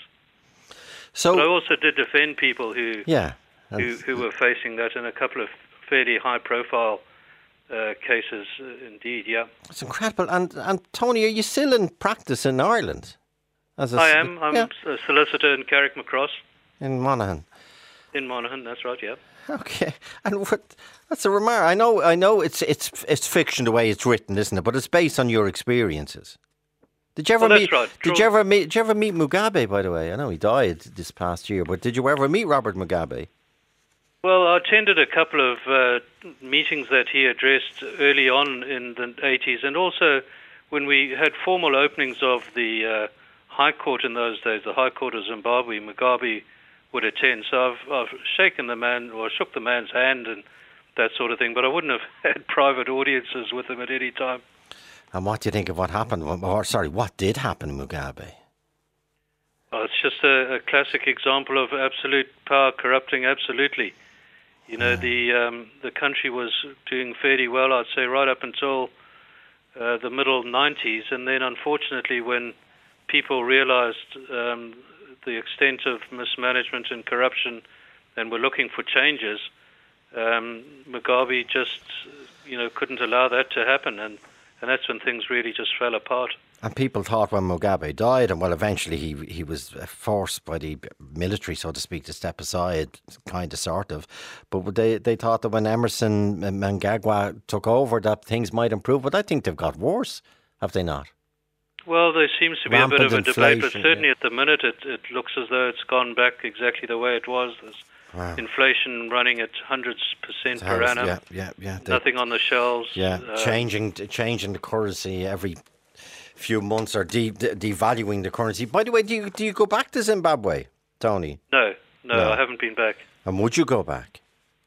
So but I also did defend people who yeah, who, who were facing that in a couple of fairly high-profile uh, cases. Uh, indeed, yeah. It's incredible. And and Tony, are you still in practice in Ireland? As a, I am. I'm yeah. a solicitor in Carrickmacross. In Monaghan. In Monaghan, that's right, yeah. Okay, and what? That's a remark. I know, I know. It's it's it's fiction the way it's written, isn't it? But it's based on your experiences. Did you ever well, meet? Right. Did you ever meet? Did you ever meet Mugabe? By the way, I know he died this past year, but did you ever meet Robert Mugabe? Well, I attended a couple of uh, meetings that he addressed early on in the eighties, and also when we had formal openings of the uh, High Court in those days, the High Court of Zimbabwe. Mugabe would attend. So I've, I've shaken the man, or shook the man's hand and that sort of thing, but I wouldn't have had private audiences with him at any time. And what do you think of what happened? Or, sorry, what did happen to Mugabe? Oh, it's just a, a classic example of absolute power corrupting absolutely. You know, yeah. the um, the country was doing fairly well, I'd say, right up until uh, the middle nineties, and then unfortunately when people realized um, the extent of mismanagement and corruption and were looking for changes, um, Mugabe just, you know, couldn't allow that to happen, and, and that's when things really just fell apart. And people thought when Mugabe died, and well, eventually he he was forced by the military, so to speak, to step aside, kind of, sort of. But they they thought that when Emerson Mnangagwa took over, that things might improve. But I think they've got worse, have they not? Well, there seems to be Rampant a bit of a debate, but certainly yeah. at the minute it, it looks as though it's gone back exactly the way it was. There's wow. inflation running at hundreds percent per annum. Yeah, yeah, yeah. They, Nothing on the shelves. Yeah, uh, changing changing the currency every few months, or de- de- devaluing the currency. By the way, do you do you go back to Zimbabwe, Tony? No, no, No. I haven't been back. And would you go back?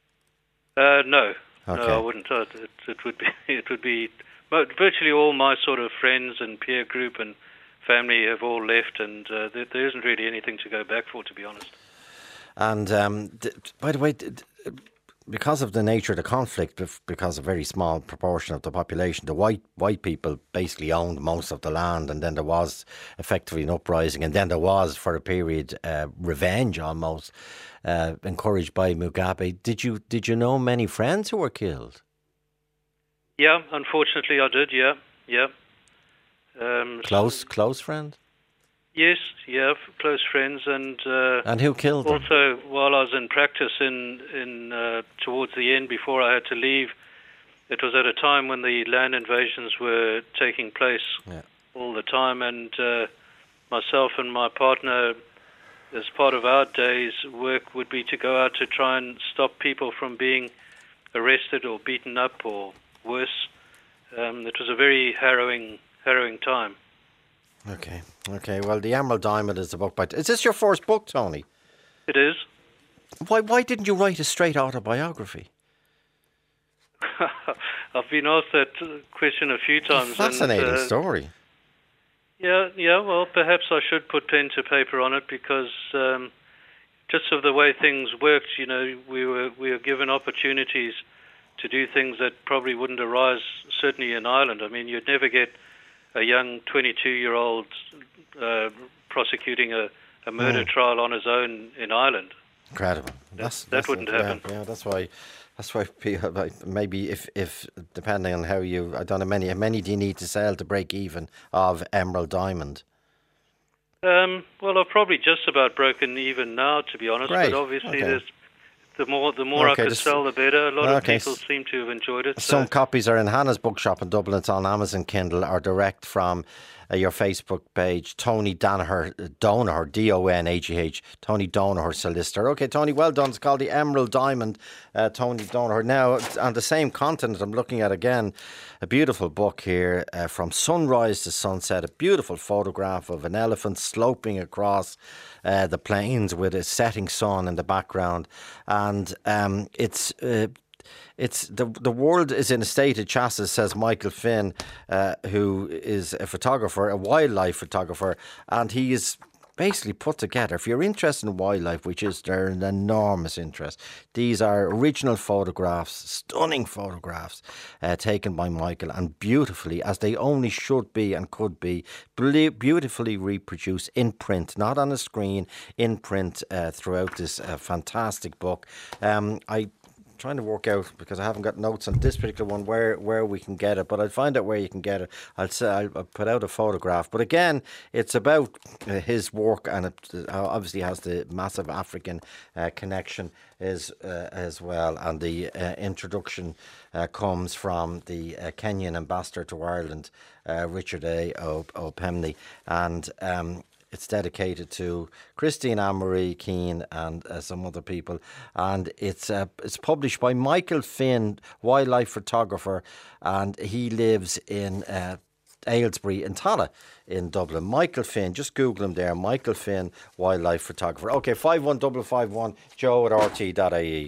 Uh, no, Okay. no, I wouldn't. Uh, It, it would be, it would be. mo- Virtually all my sort of friends and peer group and family have all left, and uh, there, there isn't really anything to go back for, to be honest. And um, d- by the way, d- d- because of the nature of the conflict, bef- because a very small proportion of the population, the white white people basically owned most of the land, and then there was effectively an uprising, and then there was, for a period, uh, revenge almost, uh, encouraged by Mugabe. Did you did you know many friends who were killed? Yeah, unfortunately, I did. Yeah, yeah. Um, Close close friends? Yes, yeah, f- close friends, and uh, And who killed them? also while I was in practice in in uh, towards the end before I had to leave, it was at a time when the land invasions were taking place Yeah. all the time, and uh, myself and my partner, as part of our day's work, would be to go out to try and stop people from being arrested or beaten up or worse. Um, it was a very harrowing, harrowing time. Okay, okay. Well, The Emerald Diamond is a book by... Is this your first book, Tony? It is. Why Why didn't you write a straight autobiography? I've been asked that question a few times. Fascinating and, uh, story. Yeah, yeah. Well, perhaps I should put pen to paper on it because um, just of the way things worked, you know, we were we were given opportunities to do things that probably wouldn't arise, certainly in Ireland. I mean, you'd never get a young twenty-two-year-old uh, prosecuting a, a murder Mm. trial on his own in Ireland. Incredible. That's, that that's wouldn't yeah, happen. Yeah, that's why. That's why people, maybe if, if depending on how you, I don't know, many how many do you need to sell to break even of Emerald Diamond? Um, well, I've probably just about broken even now, to be honest. Great. But obviously, Okay. there's the more the more Okay, I could this- sell, the better. A lot okay, of people s- seem to have enjoyed it. Some so- copies are in Hannah's bookshop in Dublin. It's on Amazon Kindle or direct from uh, your Facebook page. Tony Danaher, Donaher, D O N A G H, Tony Donaher, solicitor. Okay, Tony, well done. It's called The Emerald Diamond, uh, Tony Donaher. Now, on the same continent, I'm looking at again a beautiful book here, uh, From Sunrise to Sunset, a beautiful photograph of an elephant sloping across uh, the plains with a setting sun in the background. And um, it's... Uh, It's the the world is in a state of chassis, says Michael Finn, uh, who is a photographer, a wildlife photographer, and he is basically put together. If you're interested in wildlife, which is they're an enormous interest, these are original photographs, stunning photographs uh, taken by Michael, and beautifully, as they only should be and could be, beautifully reproduced in print, not on a screen, in print uh, throughout this uh, fantastic book. Um, I. Trying to work out, because I haven't got notes on this particular one, where where we can get it, but I'll find out where you can get it. I'll say I'll, I'll put out a photograph, but again, it's about uh, his work, and it uh, obviously has the massive African uh, connection is uh, as well. And the uh, introduction uh, comes from the uh, Kenyan ambassador to Ireland, uh, Richard A. Opemni, and um, it's dedicated to Christine Anne-Marie Keane and uh, some other people, and it's uh, it's published by Michael Finn, wildlife photographer, and he lives in uh, Aylesbury in Tala in Dublin. Michael Finn, just Google him there. Michael Finn, wildlife photographer. Okay, five one five five one Joe at r t dot i e.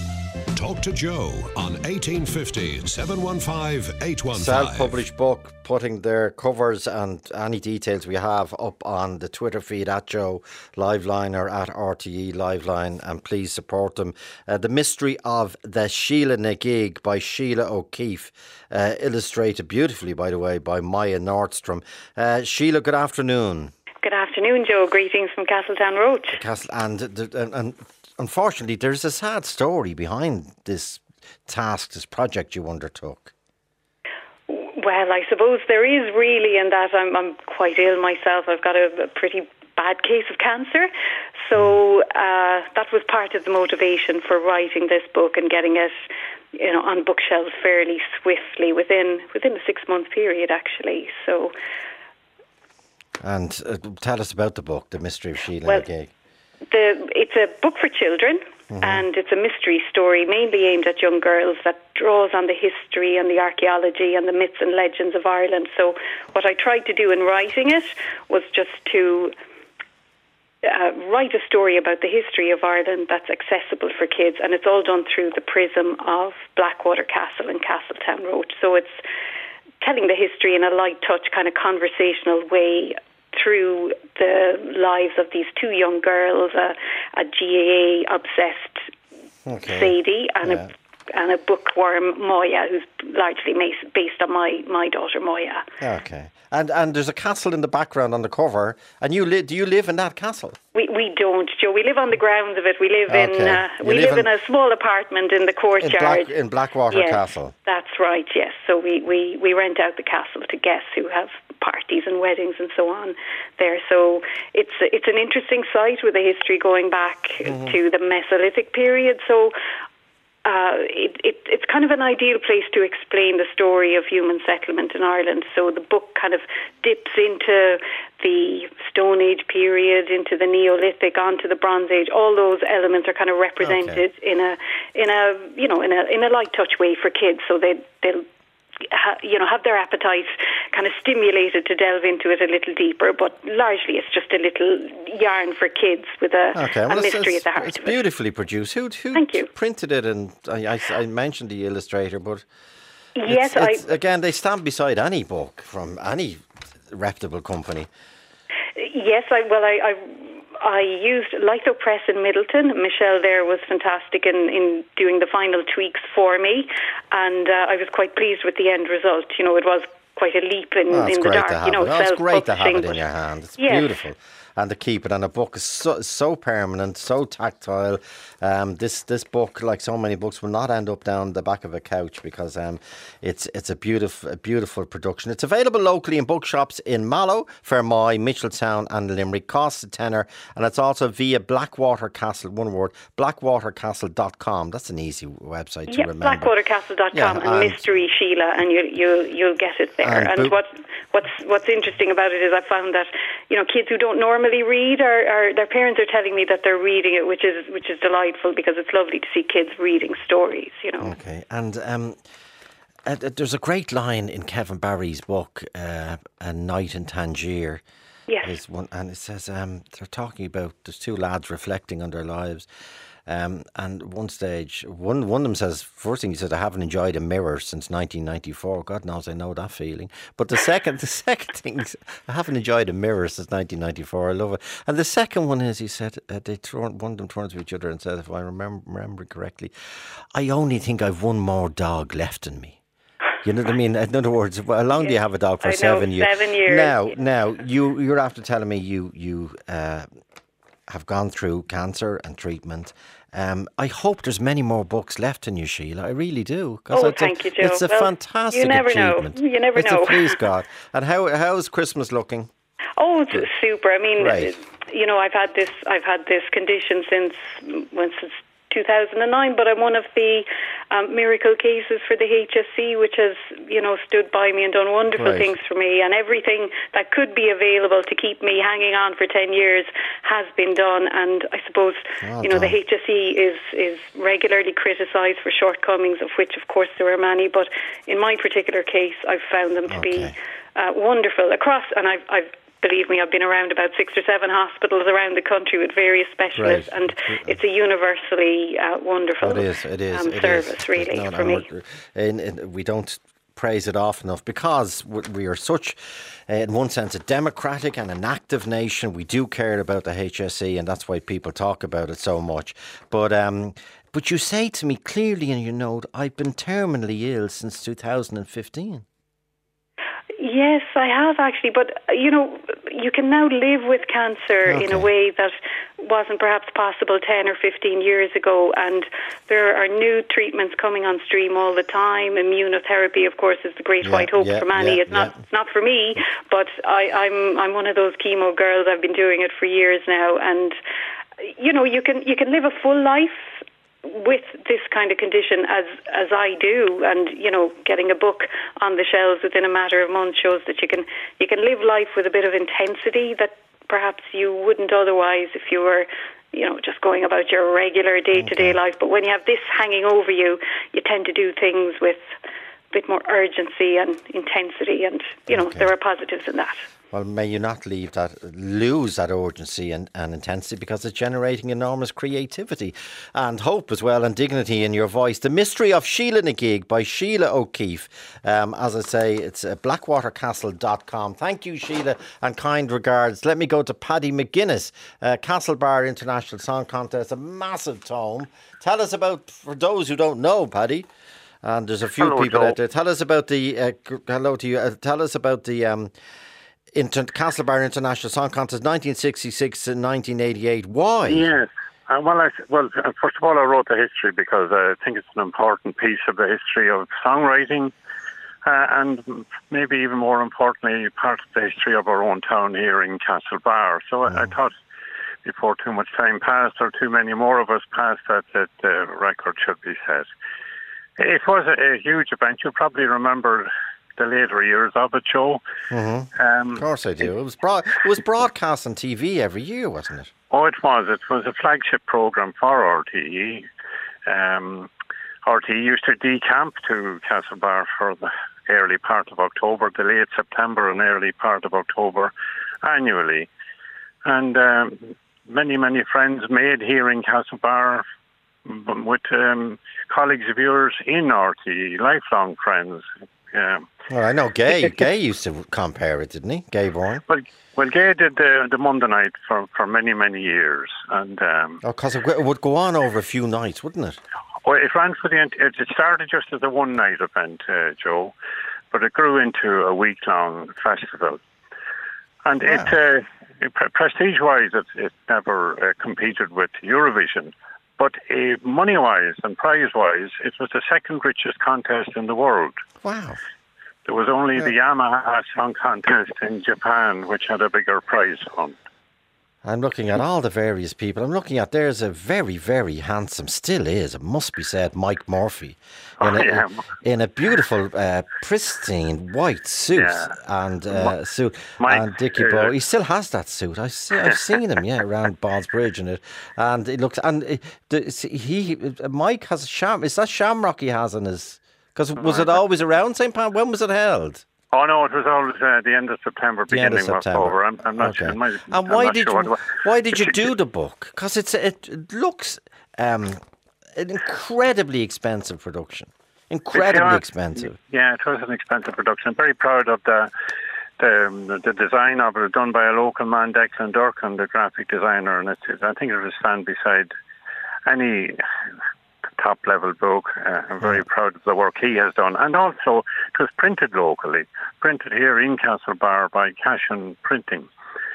Talk to Joe on eighteen fifty, seven one five, eight one five. Self-published book, putting their covers and any details we have up on the Twitter feed at Joe Liveline or at R T E Liveline, and please support them. Uh, the Mystery of the Sheila na Gig by Sheila O'Keefe, uh, illustrated beautifully, by the way, by Maya Nordstrom. Uh, Sheila, good afternoon. Good afternoon, Joe. Greetings from Castletown Road. Castle, and, and, and unfortunately, there's a sad story behind this task, this project you undertook. Well, I suppose there is really, in that I'm, I'm quite ill myself. I've got a, a pretty bad case of cancer. So uh, that was part of the motivation for writing this book and getting it, you know, on bookshelves fairly swiftly within within a six-month period, actually. So. And uh, tell us about the book, The Mystery of Sheila well, na Gig. The, it's a book for children, mm-hmm. and it's a mystery story mainly aimed at young girls that draws on the history and the archaeology and the myths and legends of Ireland. So what I tried to do in writing it was just to uh, write a story about the history of Ireland that's accessible for kids, and it's all done through the prism of Blackwater Castle and Castletown Road. So it's telling the history in a light touch, kind of conversational way through the lives of these two young girls, uh, a G A A-obsessed okay. Sadie and yeah. a and a bookworm, Moya, who's largely based on my, my daughter, Moya. Okay. And and there's a castle in the background on the cover. And you li- do you live in that castle? We we don't, Joe. We live on the grounds of it. We live okay. in uh, we live, live in, in a small apartment in the courtyard. In, Black, in Blackwater yes, Castle. That's right, yes. So we, we, we rent out the castle to guests who have parties and weddings and so on there. So it's it's an interesting site with a history going back mm-hmm. to the Mesolithic period. So Uh, it, it, it's kind of an ideal place to explain the story of human settlement in Ireland. So the book kind of dips into the Stone Age period, into the Neolithic, onto the Bronze Age. All those elements are kind of represented okay. in a in a you know in a in a light touch way for kids. So they they'll ha, you know have their appetites kind of stimulated to delve into it a little deeper. But largely, it's just a little yarn for kids with a, okay, well, a mystery it's, at the heart it's of it. It's beautifully produced. Who who Thank you. printed it? And I, I, I mentioned the illustrator, but yes, it's, it's, I, again they stand beside any book from any reputable company. Yes, I well I. I I used Litho Press in Middleton. Michelle there was fantastic in, in doing the final tweaks for me, and uh, I was quite pleased with the end result. You know, it was quite a leap in, oh, in the dark. You know, it. Oh, it's great to have it in your hand. It's yes. beautiful. and to keep it. And a book is so, so permanent, so tactile. Um, this this book, like so many books, will not end up down the back of a couch because um, it's it's a beautiful a beautiful production. It's available locally in bookshops in Mallow, Fermoy, Mitchelstown and Limerick. Costs a tenner, and it's also via Blackwater Castle, one word, blackwater castle dot com. That's an easy website to yep, remember. blackwater castle dot com yeah, and, and Mystery Sheila, and you, you, you'll get it there. And, and what, what's what's interesting about it is I found that, you know, kids who don't normally read, are, are their parents are telling me that they're reading it, which is which is delightful because it's lovely to see kids reading stories, you know. Okay, and um, uh, there's a great line in Kevin Barry's book, uh, A Night in Tangier. Yes. One, and it says um, they're talking about, there's two lads reflecting on their lives. Um, and one stage, one one of them says, first thing he said, I haven't enjoyed a mirror since nineteen ninety-four. God knows I know that feeling. But the second the second thing is, I haven't enjoyed a mirror since nineteen ninety-four. I love it. And the second one is, he said, uh, they turn, one of them turned to each other and said, if I remember, remember correctly, I only think I've one more dog left in me. You know what I mean? In other words, how long yeah. do you have a dog for? I seven know, years. Seven years. Now, now you you're after telling me you you uh, have gone through cancer and treatment. Um, I hope there's many more books left in you, Sheila. I really do. Oh, it's thank a, you, Joe. It's a well, fantastic you never achievement. know. You never it's know. A, please God. And how how's Christmas looking? Oh, it's super. I mean, right. you know, I've had this. I've had this condition since well, since two thousand nine, but I'm one of the um, miracle cases for the H S C, which has, you know, stood by me and done wonderful right. things for me, and everything that could be available to keep me hanging on for ten years has been done. And I suppose, well you know, done. the H S C is, is regularly criticised for shortcomings, of which, of course, there are many, but in my particular case, I've found them to okay. be uh, wonderful across, and I've, I've believe me, I've been around about six or seven hospitals around the country with various specialists, right. and it's a universally uh, wonderful it is, it is, um, it service, is. really, no, no, for me. And, and we don't praise it often enough because we are such, uh, in one sense, a democratic and an active nation. We do care about the H S C, and that's why people talk about it so much. But um, but you say to me clearly in your note, I've been terminally ill since two thousand fifteen. Yes, I have actually, but you know, you can now live with cancer okay. in a way that wasn't perhaps possible ten or fifteen years ago, and there are new treatments coming on stream all the time. Immunotherapy, of course, is the great yeah, white hope yeah, for many. Yeah, it's not yeah. it's not for me, but I, I'm I'm one of those chemo girls. I've been doing it for years now, and you know, you can you can live a full life with this kind of condition as as I do, and you know, getting a book on the shelves within a matter of months shows that you can you can live life with a bit of intensity that perhaps you wouldn't otherwise if you were, you know, just going about your regular day-to-day okay. life. But when you have this hanging over you, you tend to do things with a bit more urgency and intensity, and you know, okay. there are positives in that. Well, may you not leave that, lose that urgency and, and intensity, because it's generating enormous creativity and hope as well, and dignity in your voice. The Mystery of Sheila Nageeg by Sheila O'Keefe. Um, as I say, it's uh, blackwater castle dot com. Thank you, Sheila, and kind regards. Let me go to Paddy McGuinness, uh, Castlebar International Song Contest, a massive tome. Tell us about, for those who don't know, Paddy, and there's a few hello, people Joe. out there. Tell us about the, uh, hello to you, uh, tell us about the... Um, Inter- Castlebar International Song Contest, nineteen sixty-six to nineteen eighty-eight. Why? Yes. Uh, well, I, well, uh, first of all, I wrote the history because I think it's an important piece of the history of songwriting, uh, and maybe even more importantly, part of the history of our own town here in Castlebar. So mm. I, I thought, before too much time passed, or too many more of us passed, that, that the record should be set. It was a, a huge event. You'll probably remember the later years of it, Joe. Mm-hmm. Um, of course I do. It was broad, it was broadcast on T V every year, wasn't it? Oh, it was. It was a flagship programme for R T E. Um, R T E used to decamp to Castlebar for the early part of October, the late September and early part of October annually. And um, many, many friends made here in Castlebar with um, colleagues of yours in R T E, lifelong friends. Um, well, I know Gay. Gay used to compare it, didn't he? Gay Bourne. Well, well, Gay did the, the Monday night for, for many, many years, and um, oh, because it would go on over a few nights, wouldn't it? Well, it ran for the. It started just as a one night event, uh, Joe, but it grew into a week long festival, and wow. it uh, prestige-wise, it, it never uh, competed with Eurovision. But uh, money-wise and prize-wise, it was the second richest contest in the world. Wow. There was only yeah. the Yamaha Song Contest in Japan, which had a bigger prize fund. I'm looking at all the various people. I'm looking at, there's a very, very handsome, still is, it must be said, Mike Murphy. In, oh, a, yeah. in a beautiful, uh, pristine white suit yeah. and uh, suit. Mike, and Dickie uh, Bow. He still has that suit. I see, I've seen him, yeah, around Ball's Bridge in it. And it looks, and it, the, he, Mike has a sham, is that shamrock he has in his, because was it always around Saint Pan? When was it held? Oh no, it was always uh, the end of September, the beginning end of September. of October. I'm, I'm not okay. sure. My, and why did sure you, why did you do the book? Because it's it looks um, an incredibly expensive production, incredibly yeah, expensive. Yeah, it was an expensive production. I'm very proud of the the, the design of it, done by a local man, Declan Durkin, the graphic designer, and it's, I think it will stand beside any top-level book. Uh, I'm very proud of the work he has done. And also, it was printed locally, printed here in Castlebar by Cashin Printing.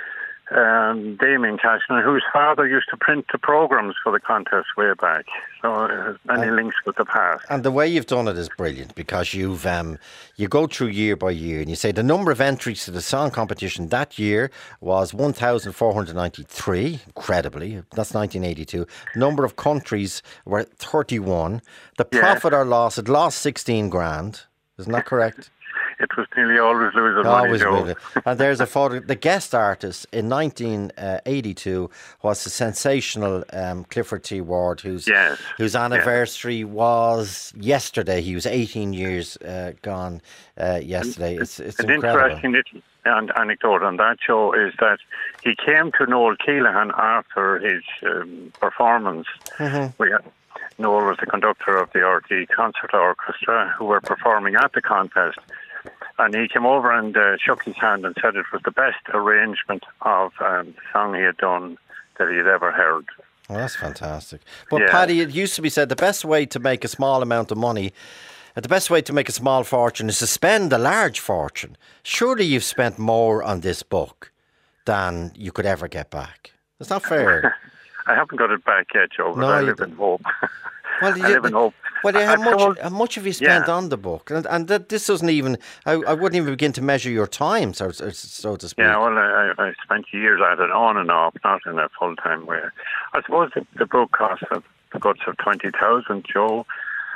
Um, Damien Cashin, whose father used to print the programmes for the contest way back. So it has many and, links with the past. And the way you've done it is brilliant, because you've um, you go through year by year and you say the number of entries to the song competition that year was one thousand four hundred ninety-three, incredibly, that's nineteen eighty-two. Number of countries were thirty-one. The profit yeah. or loss, it lost sixteen grand, isn't that correct? It was nearly always losing always money, Joe. And there's a photo. The guest artist in nineteen eighty-two was the sensational um, Clifford T. Ward, whose yes. whose anniversary yes. was yesterday. He was eighteen years uh, gone uh, yesterday. It's it's An incredible. interesting anecdote on that show is that he came to Noel Keelan after his um, performance. Mm-hmm. We had, Noel was the conductor of the R T Concert Orchestra, who were performing at the contest. And he came over and uh, shook his hand and said it was the best arrangement of um, the song he had done that he had ever heard. Well, that's fantastic. But yeah. Paddy, it used to be said the best way to make a small amount of money, uh, the best way to make a small fortune is to spend a large fortune. Surely you've spent more on this book than you could ever get back. It's not fair. I haven't got it back yet, Joe, but no, I live in hope. Well, I live in hope. Well, yeah, how, much, told, how much have you spent yeah. on the book? And, and that, this doesn't even, I, I wouldn't even begin to measure your time, so, so to speak. Yeah, well, I, I spent years at it, on and off, not in a full-time way. I suppose the, the book cost the guts of twenty thousand, Joe.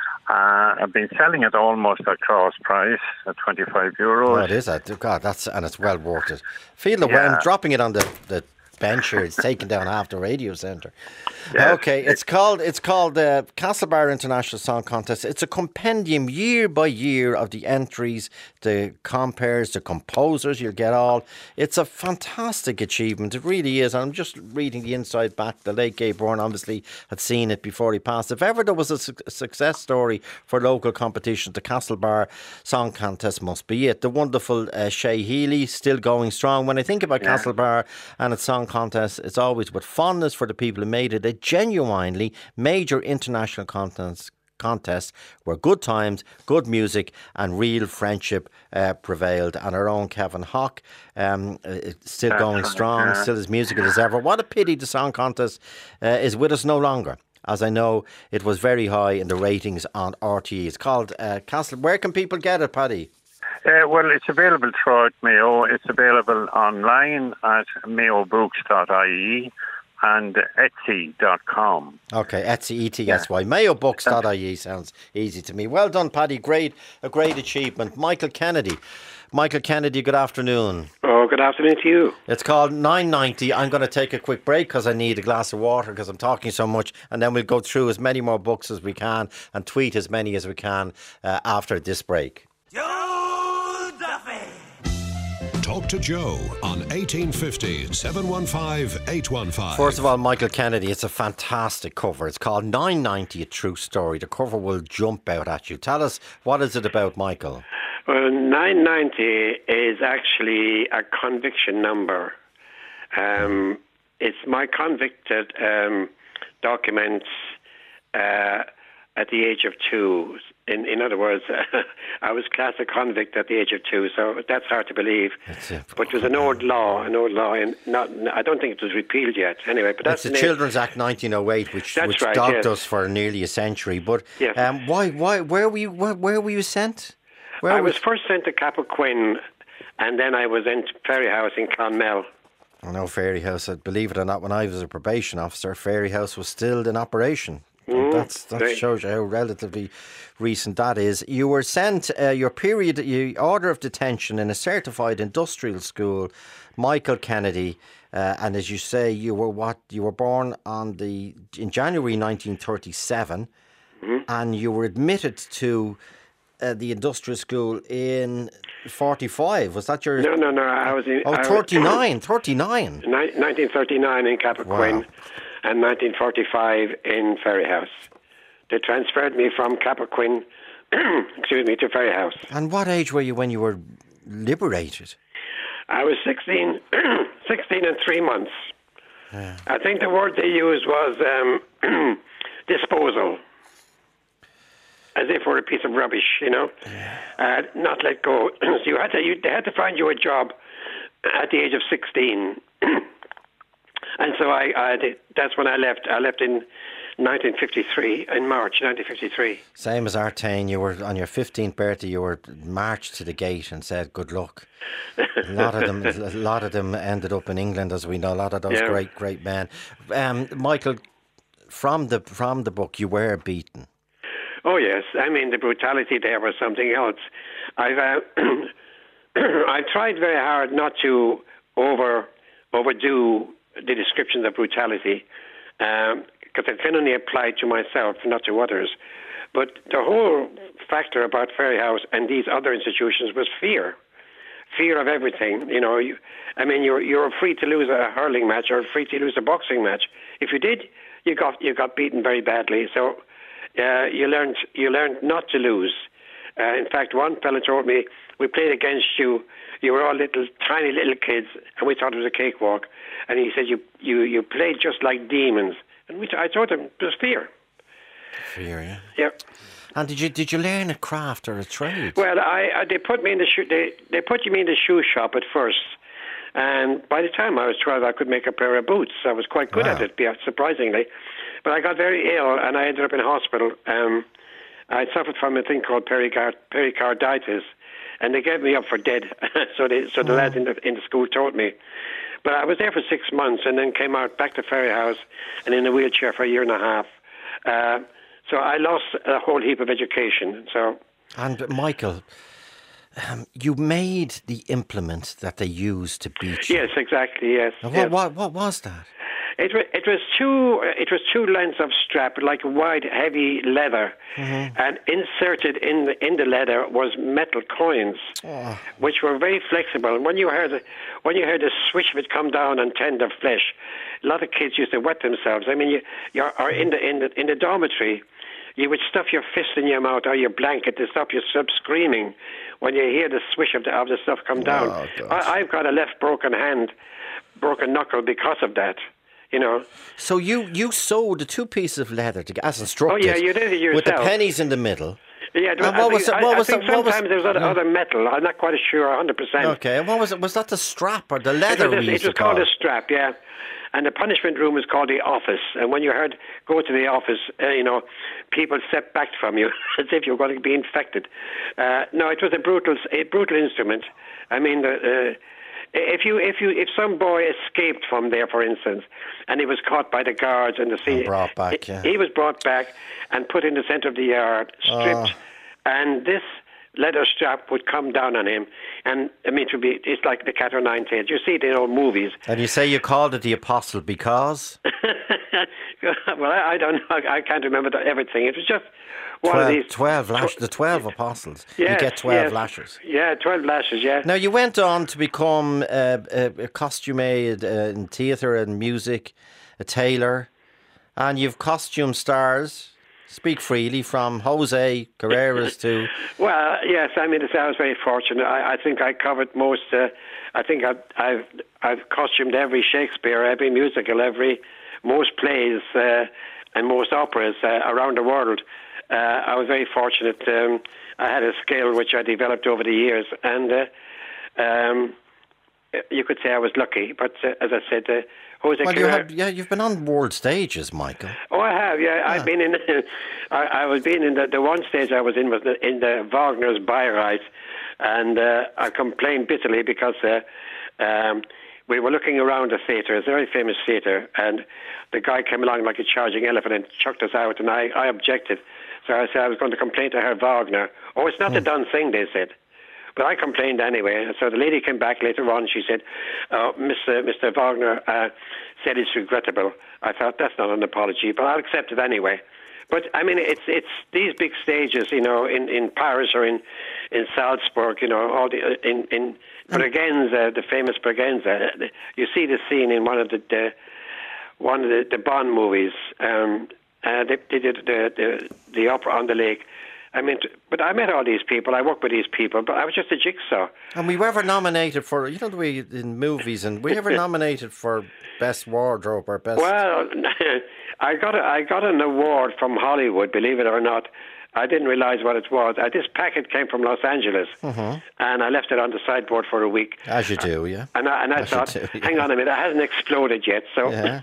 Uh, I've been selling it almost at cross price, at twenty-five euros. Oh, it is. God, that's, and it's well worth it. Feel the yeah. way I'm dropping it on the, the bench here. It's taking down half the radio centre. Yes. Okay, it's called it's called the Castlebar International Song Contest. It's a compendium year by year of the entries, the compares, the composers. You'll get all. It's a fantastic achievement. It really is. And I'm just reading the inside back. The late Gabe Bourne obviously had seen it before he passed. If ever there was a, su- a success story for local competition, the Castlebar Song Contest must be it. The wonderful uh, Shay Healy still going strong. When I think about yeah. Castlebar and its song contest, it's always with fondness for the people who made it. A genuinely major international contest contests where good times, good music and real friendship uh, prevailed. And our own Kevin Hawke um, still That's going right, strong, yeah. still as musical as ever. What a pity the song contest uh, is with us no longer, as I know it was very high in the ratings on R T E. It's called uh, Castle. Where can people get it, Paddy? Uh, well, it's available throughout Mayo. It's available online at mayo books dot I E and etsy dot com. Okay, Etsy, E T S Y. Yeah. mayo books dot I E sounds easy to me. Well done, Paddy. Great, a great achievement. Michael Kennedy. Michael Kennedy, good afternoon. Oh, good afternoon to you. It's called nine ninety. I'm going to take a quick break because I need a glass of water because I'm talking so much, and then we'll go through as many more books as we can and tweet as many as we can uh, after this break. Talk to Joe on eighteen fifty, seven one five, eight one five. First of all, Michael Kennedy, it's a fantastic cover. It's called nine ninety, A True Story. The cover will jump out at you. Tell us, what is it about, Michael? Well, nine ninety is actually a conviction number. Um, it's my convicted um, documents uh, at the age of two. In, in other words, I was classed a convict at the age of two, so that's hard to believe. A, but it was an old law, an old law, and not, I don't think it was repealed yet. Anyway, but that's it's the Children's Act nineteen oh eight, which, which right, dogged yes. us for nearly a century. But yes. um, why, why, where were you? Where, where were you sent? Where I was, was first sent to Cappoquin, and then I was in Ferry House in Clonmel. I know Ferry House. Believe it or not, when I was a probation officer, Ferry House was still in operation. Mm, That's, that right. shows you how relatively recent that is. You were sent uh, your period, your order of detention in a certified industrial school, Michael Kennedy, uh, and as you say, you were what you were born on the in January nineteen thirty-seven, mm-hmm. and you were admitted to uh, the industrial school in forty-five. Was that your? No, no, no. I was in. Oh, I thirty-nine, was, thirty-nine. nineteen thirty-nine in Cappoquin. Wow. And nineteen forty-five in Ferry House. They transferred me from Cappoquin, excuse me, to Ferry House. And what age were you when you were liberated? I was sixteen, sixteen and three months. Yeah. I think the word they used was um, disposal. As if we're a piece of rubbish, you know. Yeah. Uh, not let go. So you had to, you, they had to find you a job at the age of sixteen. And so I, I did, that's when I left. I left in nineteen fifty-three, in March nineteen fifty-three. Same as Artane, you were on your fifteenth birthday, you were marched to the gate and said, good luck. A lot of them a lot of them ended up in England, as we know, a lot of those yeah. great, great men. Um, Michael, from the from the book, you were beaten. Oh, yes. I mean, the brutality there was something else. I've, uh, I've tried very hard not to over overdo the descriptions of brutality, because um, it can only apply to myself, not to others. But the whole factor about Ferry House and these other institutions was fear. Fear of everything. You know, you, I mean, you're you're free to lose a hurling match or free to lose a boxing match. If you did, you got you got beaten very badly. So uh, you learned you learned not to lose. Uh, in fact, one fellow told me, we played against you. You were all little, tiny little kids, and we thought it was a cakewalk. And he said, you you, you played just like demons. And we t- I told him it was fear. Fear, yeah. Yeah. And did you did you learn a craft or a trade? Well, I, I they put me in the shoe. They they put me in the shoe shop at first, and by the time I was twelve, I could make a pair of boots. I was quite good wow. at it, surprisingly. But I got very ill, and I ended up in hospital. Um, I suffered from a thing called pericard- pericarditis, and they gave me up for dead. so they, so the oh. lads in the in the school told me. But I was there for six months, and then came out back to Ferry House, and in a wheelchair for a year and a half. Uh, so I lost a whole heap of education. So. And Michael, um, you made the implement that they used to beat you. Yes, exactly. Yes. Now, what, yes. what what was that? It was it was two it was two lengths of strap, like wide, heavy leather, mm-hmm. and inserted in the in the leather was metal coins, oh. which were very flexible. And when you heard the, when you heard the swish of it come down on tender flesh, a lot of kids used to wet themselves. I mean, you you're or in the in the in the dormitory, you would stuff your fist in your mouth or your blanket to stop yourself screaming when you hear the swish of the of the stuff come down. Oh, I, I've got a left broken hand, broken knuckle because of that. You know. So you, you sewed the two pieces of leather together as instructed. Oh yeah, you did it yourself. With the pennies in the middle. Yeah, and what was it? What I, was I think it? What sometimes was, there's other, yeah. other metal. I'm not quite sure, one hundred percent. Okay, and what was it? Was that the strap or the leather? It was, we it was called a strap, yeah. And the punishment room was called the office. And when you heard go to the office, uh, you know, people stepped back from you as if you were going to be infected. Uh, no, it was a brutal, a brutal instrument. I mean, the. Uh, If you, if you, if some boy escaped from there, for instance, and he was caught by the guards and the senior, brought back, yeah. he was brought back and put in the centre of the yard, stripped, oh. and this leather strap would come down on him, and I mean, it would be, it's like the cat o' nine tails. You see it in old movies. And you say you called it the apostle because? Well, I, I don't know. I, I can't remember the, everything. It was just one twelve, of these twelve lash, the twelve apostles. Yes, you get twelve yes. lashes. Yeah, twelve lashes. Yeah. Now you went on to become uh, a, a costume uh, in theatre and music, a tailor, and you've costume stars. Speak freely, from Jose Carreras to. Well, yes. I mean, I was very fortunate. I, I think I covered most. Uh, I think I've, I've I've costumed every Shakespeare, every musical, every most plays uh, and most operas uh, around the world. uh, I was very fortunate. Um, I had a skill which I developed over the years, and uh, um, you could say I was lucky. But uh, as I said, uh, Jose well, you Clear, have, yeah, you've been on world stages, Michael. Oh, I have. Yeah, yeah. I've been in. I, I was being in the, the one stage I was in was the, in the Wagner's Bayreuth, and uh, I complained bitterly because uh, um, we were looking around the theatre. It's a very famous theatre, and the guy came along like a charging elephant and chucked us out, and I, I objected. So I said I was going to complain to Herr Wagner. Oh, it's not Hmm. a done thing, they said. But I complained anyway. So the lady came back later on. She said, oh, Mister Mister Wagner uh, said it's regrettable. I thought, that's not an apology, but I'll accept it anyway. But, I mean, it's it's these big stages, you know, in, in Paris or in, in Salzburg, you know, all the, in, in Bregenza, the famous Bregenza. You see the scene in one of the, the one of the, the Bond movies. Um, uh, they, they did the, the, the opera on the lake. I mean, but I met all these people. I worked with these people, but I was just a jigsaw. And we were ever nominated for, you know, the way in movies, and we ever nominated for best wardrobe or best. Well, I got a, I got an award from Hollywood. Believe it or not, I didn't realize what it was. Uh, this packet came from Los Angeles, Mm-hmm. and I left it on the sideboard for a week. As you do, yeah. And I, and I As you thought, do, yeah. hang on a minute, it hasn't exploded yet. So Yeah.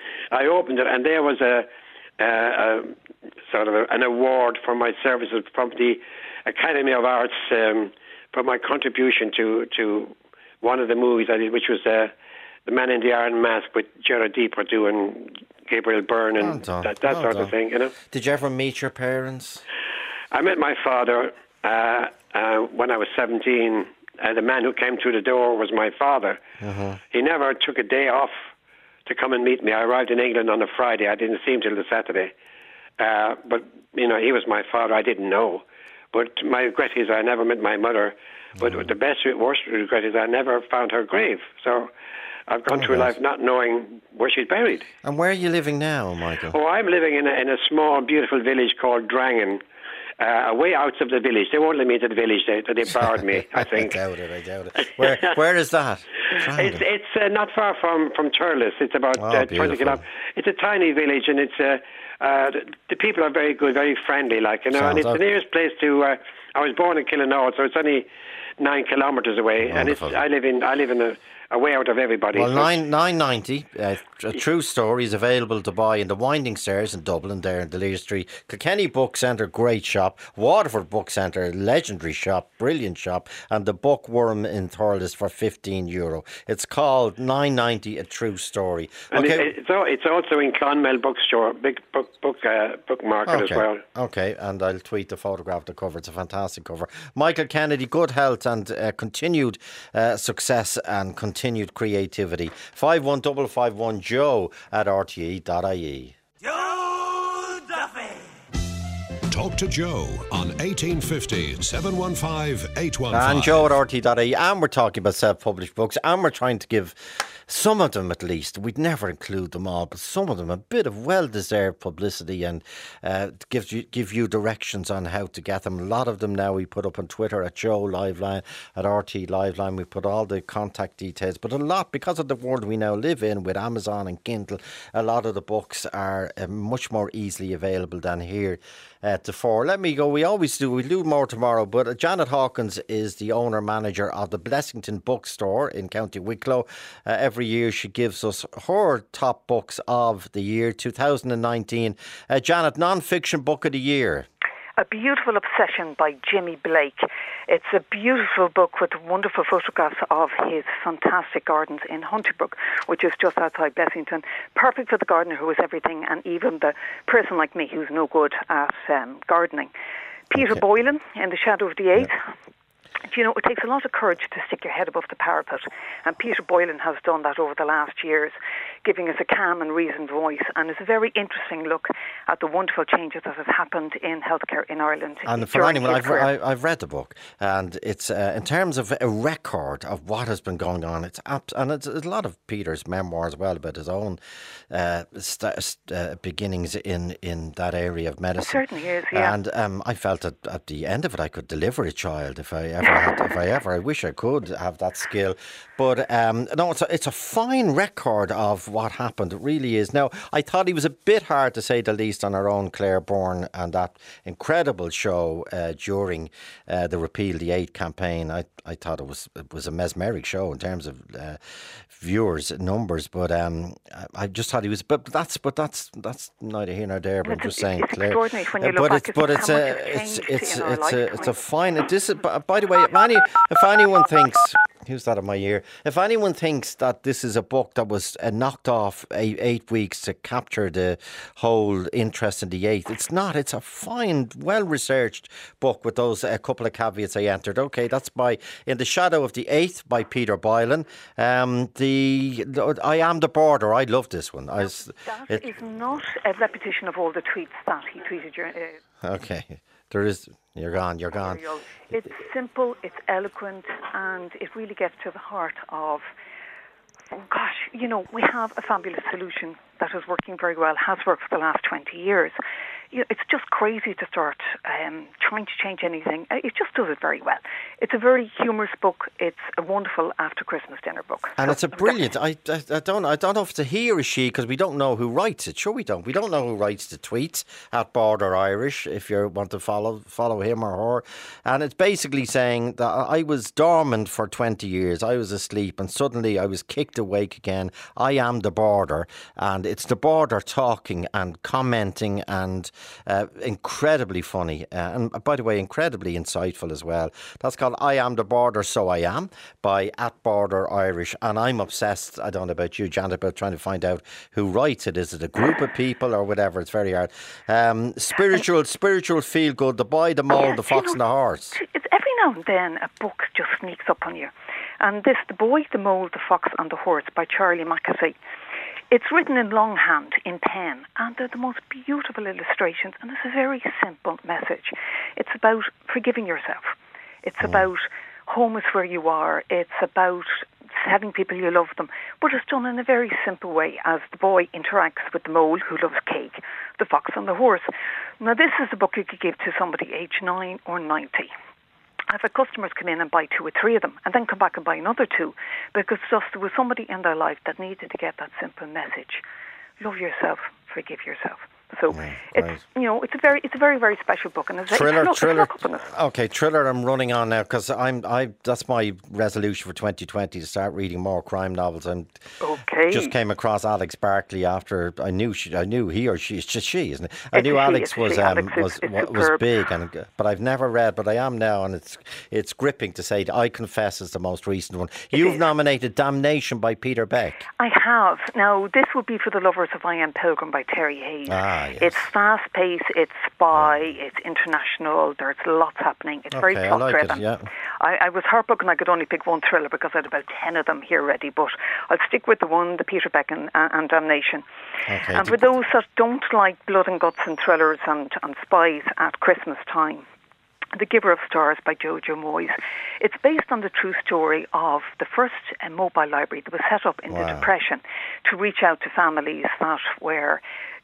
I opened it, and there was a, a, a sort of a, an award for my services from the Academy of Arts um, for my contribution to to one of the movies I did, which was uh, The Man in the Iron Mask with Gerard Depardieu and Gabriel Byrne and Well done, that, that well sort done. of thing, you know. Did you ever meet your parents? I met my father uh, uh, when I was seventeen. Uh, the man who came through the door was my father. Uh-huh. He never took a day off to come and meet me. I arrived in England on a Friday. I didn't see him till the Saturday. Uh, but, you know, he was my father. I didn't know. But my regret is I never met my mother. But Mm. the best, worst regret is I never found her grave. So I've gone Oh, through right. life not knowing where she's buried. And where are you living now, Michael? Oh, I'm living in a, in a small, beautiful village called Drangen. Uh, away out of the village. They won't let me into the village. They, they barred me, I think. I doubt it, I doubt it. Where, where is that? It's it's uh, not far from from Turles. It's about Oh, uh, twenty beautiful. kilometers. It's a tiny village, and it's uh, uh, the, the people are very good, very friendly, like you know. Sounds and it's like- the nearest place to. Uh, I was born in Killinall, so it's only nine kilometres away, and it's Wonderful. I live in I live in a, a way out of everybody. Well, so- nine nine ninety. Uh, a true story is available to buy in the Winding Stairs in Dublin, there in Delir Street. Kilkenny Book Centre, great shop. Waterford Book Centre, legendary shop, brilliant shop. And the Bookworm in Thurles for fifteen euro. It's called nine ninety. A True Story. And Okay. it, it's, al- it's also in Clonmel Bookstore, big book book uh, book market Okay. as well. Okay, and I'll tweet the photograph of the cover. It's a fantastic cover. Michael Kennedy, good health and uh, continued uh, success and continued creativity. five one five five one Joe at r t e dot i e. Talk to Joe on eighteen fifty, seven one five, eight one five. And Joe at r t e dot i e. And we're talking about self-published books, and we're trying to give some of them, at least, we'd never include them all, but some of them a bit of well-deserved publicity, and uh, gives you give you directions on how to get them. A lot of them now we put up on Twitter at Joe Liveline, at R T Liveline. We put all the contact details, but a lot, because of the world we now live in with Amazon and Kindle, a lot of the books are uh, much more easily available than here uh, before. Let me go. We always do. We'll do more tomorrow, but uh, Janet Hawkins is the owner-manager of the Blessington Bookstore in County Wicklow. Uh, every year she gives us her top books of the year, two thousand nineteen. Uh, Janet, non-fiction book of the year. A Beautiful Obsession by Jimmy Blake. It's a beautiful book with wonderful photographs of his fantastic gardens in Hunterbrook, which is just outside Blessington. Perfect for the gardener who is everything, and even the person like me who's no good at um, gardening. Peter Okay. Boylan, In the Shadow of the Eighth. Do you know, it takes a lot of courage to stick your head above the parapet, and Peter Boylan has done that over the last years, giving us a calm and reasoned voice, and it's a very interesting look at the wonderful changes that have happened in healthcare in Ireland. And for during anyone, his I've, career. I, I've read the book, and it's uh, in terms of a record of what has been going on. It's abs- and it's, it's a lot of Peter's memoirs as well about his own uh, st- st- uh, beginnings in, in that area of medicine. It certainly is, yeah. And um, I felt that at the end of it, I could deliver a child if I ever had. If I ever, I wish I could have that skill. But um, no, it's a, it's a fine record of what happened. It really is. Now, I thought he was a bit hard, to say the least, on our own Claire Bourne and that incredible show uh, during uh, the Repeal the Eight campaign. I, I thought it was it was a mesmeric show in terms of uh, viewers numbers, but um, I, I just thought he was. But that's but that's that's neither here nor there. But I'm just saying, it's Claire. Extraordinary when you uh, look but back. it's but it's a it's it's it's a it's a fine. This is, by the way, if any if anyone thinks. Who's that in my ear? If anyone thinks that this is a book that was uh, knocked off eight, eight weeks to capture the whole interest in the eighth, it's not. It's a fine, well-researched book with those a uh, couple of caveats I entered. Okay, that's by In the Shadow of the Eighth by Peter Boylan. Um, the I Am the Border. I love this one. I, that it, is not a repetition of all the tweets that he tweeted. Uh, okay, there is. You're gone, you're gone. It's simple, it's eloquent, and it really gets to the heart of, oh gosh, you know, we have a fabulous solution that is working very well, has worked for the last twenty years. You know, it's just crazy to start um, trying to change anything. It just does it very well. It's a very humorous book. It's a wonderful after Christmas dinner book. And so, it's a brilliant. I, I, I don't I don't know if it's a he or a she, because we don't know who writes it. Sure, we don't. We don't know who writes the tweets at Border Irish. If you want to follow follow him or her, and it's basically saying that I was dormant for twenty years. I was asleep, and suddenly I was kicked awake again. I am the border, and it's the border talking and commenting and. Uh, incredibly funny uh, and by the way incredibly insightful as well. That's called I Am the Border, So I Am by at Border Irish, and I'm obsessed, I don't know about you, Janet, about trying to find out who writes it. Is it a group of people or whatever? It's very hard. Um, spiritual spiritual feel good, The Boy, the Mole, yeah, the Fox you know, and the Horse. It's every now and then a book just sneaks up on you, and this The Boy, the Mole, the Fox and the Horse by Charlie Mackesy. It's written in longhand, in pen, and they're the most beautiful illustrations, and it's a very simple message. It's about forgiving yourself. It's mm. about home is where you are. It's about having people you love them. But it's done in a very simple way, as the boy interacts with the mole, who loves cake, the fox and the horse. Now, this is a book you could give to somebody aged nine or ninety. I've had customers come in and buy two or three of them and then come back and buy another two, because just there was somebody in their life that needed to get that simple message. Love yourself, forgive yourself. So yeah, it's right. you know it's a very it's a very very special book, and it's thriller it's thriller. Okay, thriller. I'm running on now because I'm I that's my resolution for twenty twenty, to start reading more crime novels. And okay, just came across Alex Barkley after I knew she I knew he or she it's just she isn't it? I knew Alex was um, Alex was is, was, was big, and but I've never read, but I am now, and it's it's gripping to say. I Confess is the most recent one. You've nominated Damnation by Peter Beck. I have. Now this would be for the lovers of I Am Pilgrim by Terry Hayes. Ah, yes. It's fast paced, it's spy, yeah. It's international, there's lots happening. It's okay, very plot I like driven. It, yeah. I, I was heartbroken I could only pick one thriller because I had about ten of them here ready, but I'll stick with the one, the Peter Beck and, and Damnation. Okay. And for those that don't like blood and guts and thrillers and, and spies at Christmas time, The Giver of Stars by Jojo Moyes. It's based on the true story of the first uh, mobile library that was set up in wow. the Depression to reach out to families that were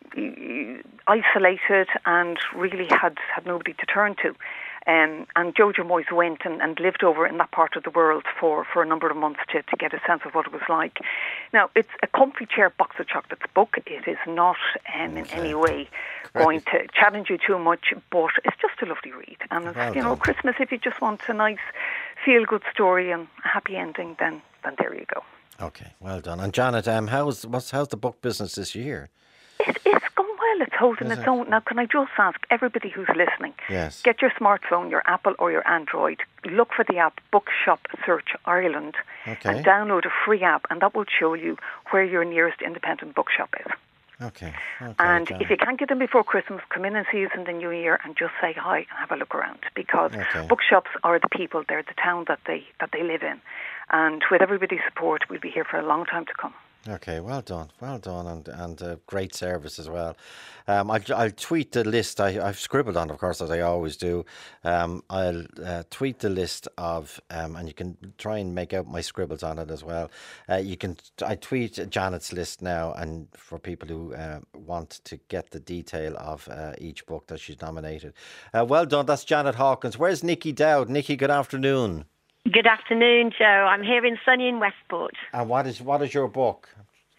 isolated and really had, had nobody to turn to. Um, and Jojo Moyes went and, and lived over in that part of the world for, for a number of months to, to get a sense of what it was like. Now, it's a comfy chair box of chocolates book. It is not um, in okay. any way going to challenge you too much, but it's just a lovely read. And it's, well you know, Christmas, if you just want a nice feel-good story and a happy ending, then then there you go. Okay, well done. And Janet, um, how's what's how's the book business this year? It, it's gone well. It's holding its own. Now, can I just ask everybody who's listening, yes. get your smartphone, your Apple or your Android, look for the app Bookshop Search Ireland, okay. and download a free app, and that will show you where your nearest independent bookshop is. Okay. okay and Janet. if you can't get them before Christmas, come in and see us in the new year and just say hi and have a look around, because okay. bookshops are the people, they're the town that they that they live in. And with everybody's support, we'll be here for a long time to come. Okay, well done, well done, and and uh, great service as well. Um, I'll, I'll tweet the list. I, I've scribbled on, of course, as I always do. Um, I'll uh, tweet the list of, um, and you can try and make out my scribbles on it as well. Uh, you can. I tweet Janet's list now, and for people who uh, want to get the detail of uh, each book that she's nominated. Uh, well done. That's Janet Hawkins. Where's Nikki Dowd? Nikki, good afternoon. Good afternoon, Joe. I'm here in sunny in Westport. And what is what is your book?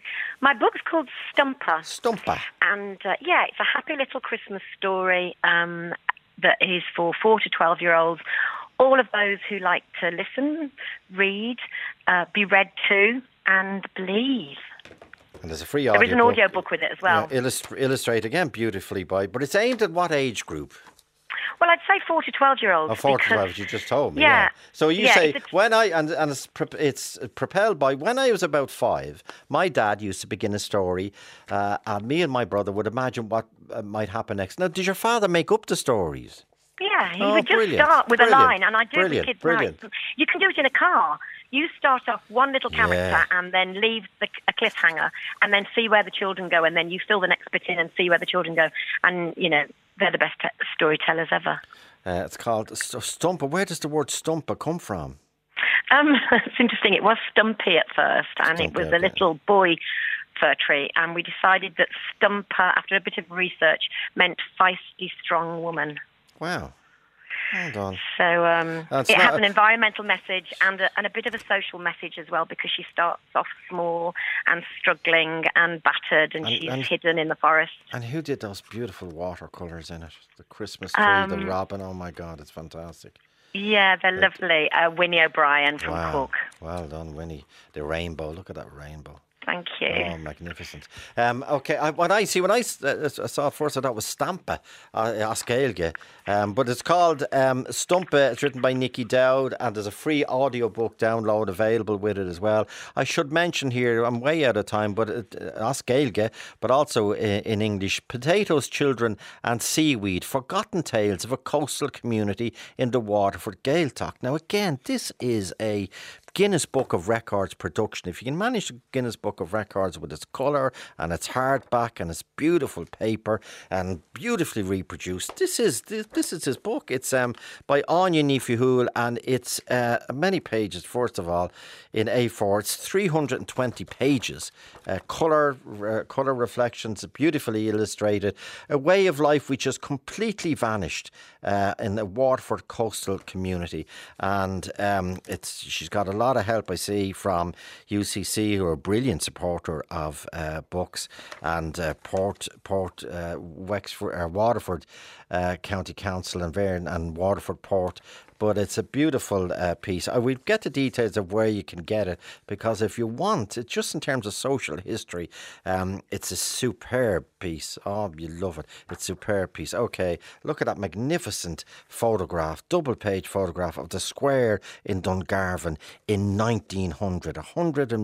My book's called Stumper. Stumper. And uh, yeah, it's a happy little Christmas story um, that is for four to twelve-year-olds. All of those who like to listen, read, uh, be read to, and believe. And there's a free audio There is an audio book with it as well. Yeah, illust- illustrated again beautifully by, but it's aimed at what age group? Well, I'd say four to twelve-year-olds. Oh, four to twelve, you just told me. Yeah. Yeah. So you yeah, say, it's when I, and, and it's, pro- it's propelled by, when I was about five, my dad used to begin a story, uh, and me and my brother would imagine what uh, might happen next. Now, did your father make up the stories? Yeah, he Oh, would just brilliant. start with Brilliant. a line, and I do it Brilliant. with kids Brilliant. now. You can do it in a car. You start off one little character Yeah. and then leave the, a cliffhanger and then see where the children go, and then you fill the next bit in and see where the children go. And, you know, they're the best t- storytellers ever. Uh, it's called St- Stumper. Where does the word Stumper come from? Um, it's interesting. It was Stumpy at first, and Stumpy, it was okay. a little boy fir tree. And we decided that Stumper, after a bit of research, meant feisty, strong woman. Wow. Hold on. So um, That's it not has a- an environmental message and a, and a bit of a social message as well, because she starts off small and struggling and battered, and, And- she's and- hidden in the forest. And who did those beautiful watercolours in it? The Christmas tree, Um, the robin. Oh my God, it's fantastic. Yeah, they're lovely. Uh, Winnie O'Brien from Wow. Cork. Well done, Winnie. The rainbow. Look at that rainbow. Thank you. Oh, magnificent. Um, okay, I, when I see, when I s- uh, saw it first, I thought it was Stampa, uh, Oscailge. Um, but it's called um, Stumpa. It's written by Nicky Dowd, and there's a free audiobook download available with it as well. I should mention here, I'm way out of time, but it, uh, Oscailge, but also in, in English, Potatoes, Children and Seaweed, Forgotten Tales of a Coastal Community in the Waterford Gaeltacht. Now, again, this is a Guinness Book of Records production. If you can manage the Guinness Book of Records with its colour and its hardback and its beautiful paper and beautifully reproduced, this is this, this is his book. It's um, by Anya Nifihoul, and it's uh, many pages. First of all, in A four, it's three hundred twenty pages, uh, colour uh, colour reflections, beautifully illustrated. A way of life which has completely vanished uh, in the Waterford coastal community, and um, it's she's got a lot of help, I see, from U C C, who are a brilliant supporter of uh, books, and uh, Port Port uh, Wexford, uh, Waterford uh, County Council and Vairn and Waterford Port. But it's a beautiful uh, piece. I will get the details of where you can get it, because if you want, it, just in terms of social history, um, it's a superb piece. Oh, you love it. It's a superb piece. Okay, look at that magnificent photograph, double page photograph of the square in Dungarvan in nineteen hundred, one hundred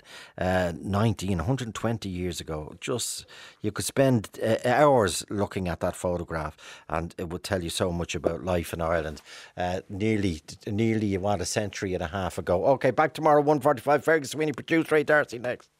nineteen, one hundred twenty years ago. Just, you could spend uh, hours looking at that photograph, and it would tell you so much about life in Ireland. Uh, Nearly, nearly, you want a century and a half ago. Okay, back tomorrow, one forty-five. Fergus Sweeney, producer Ray Darcy next.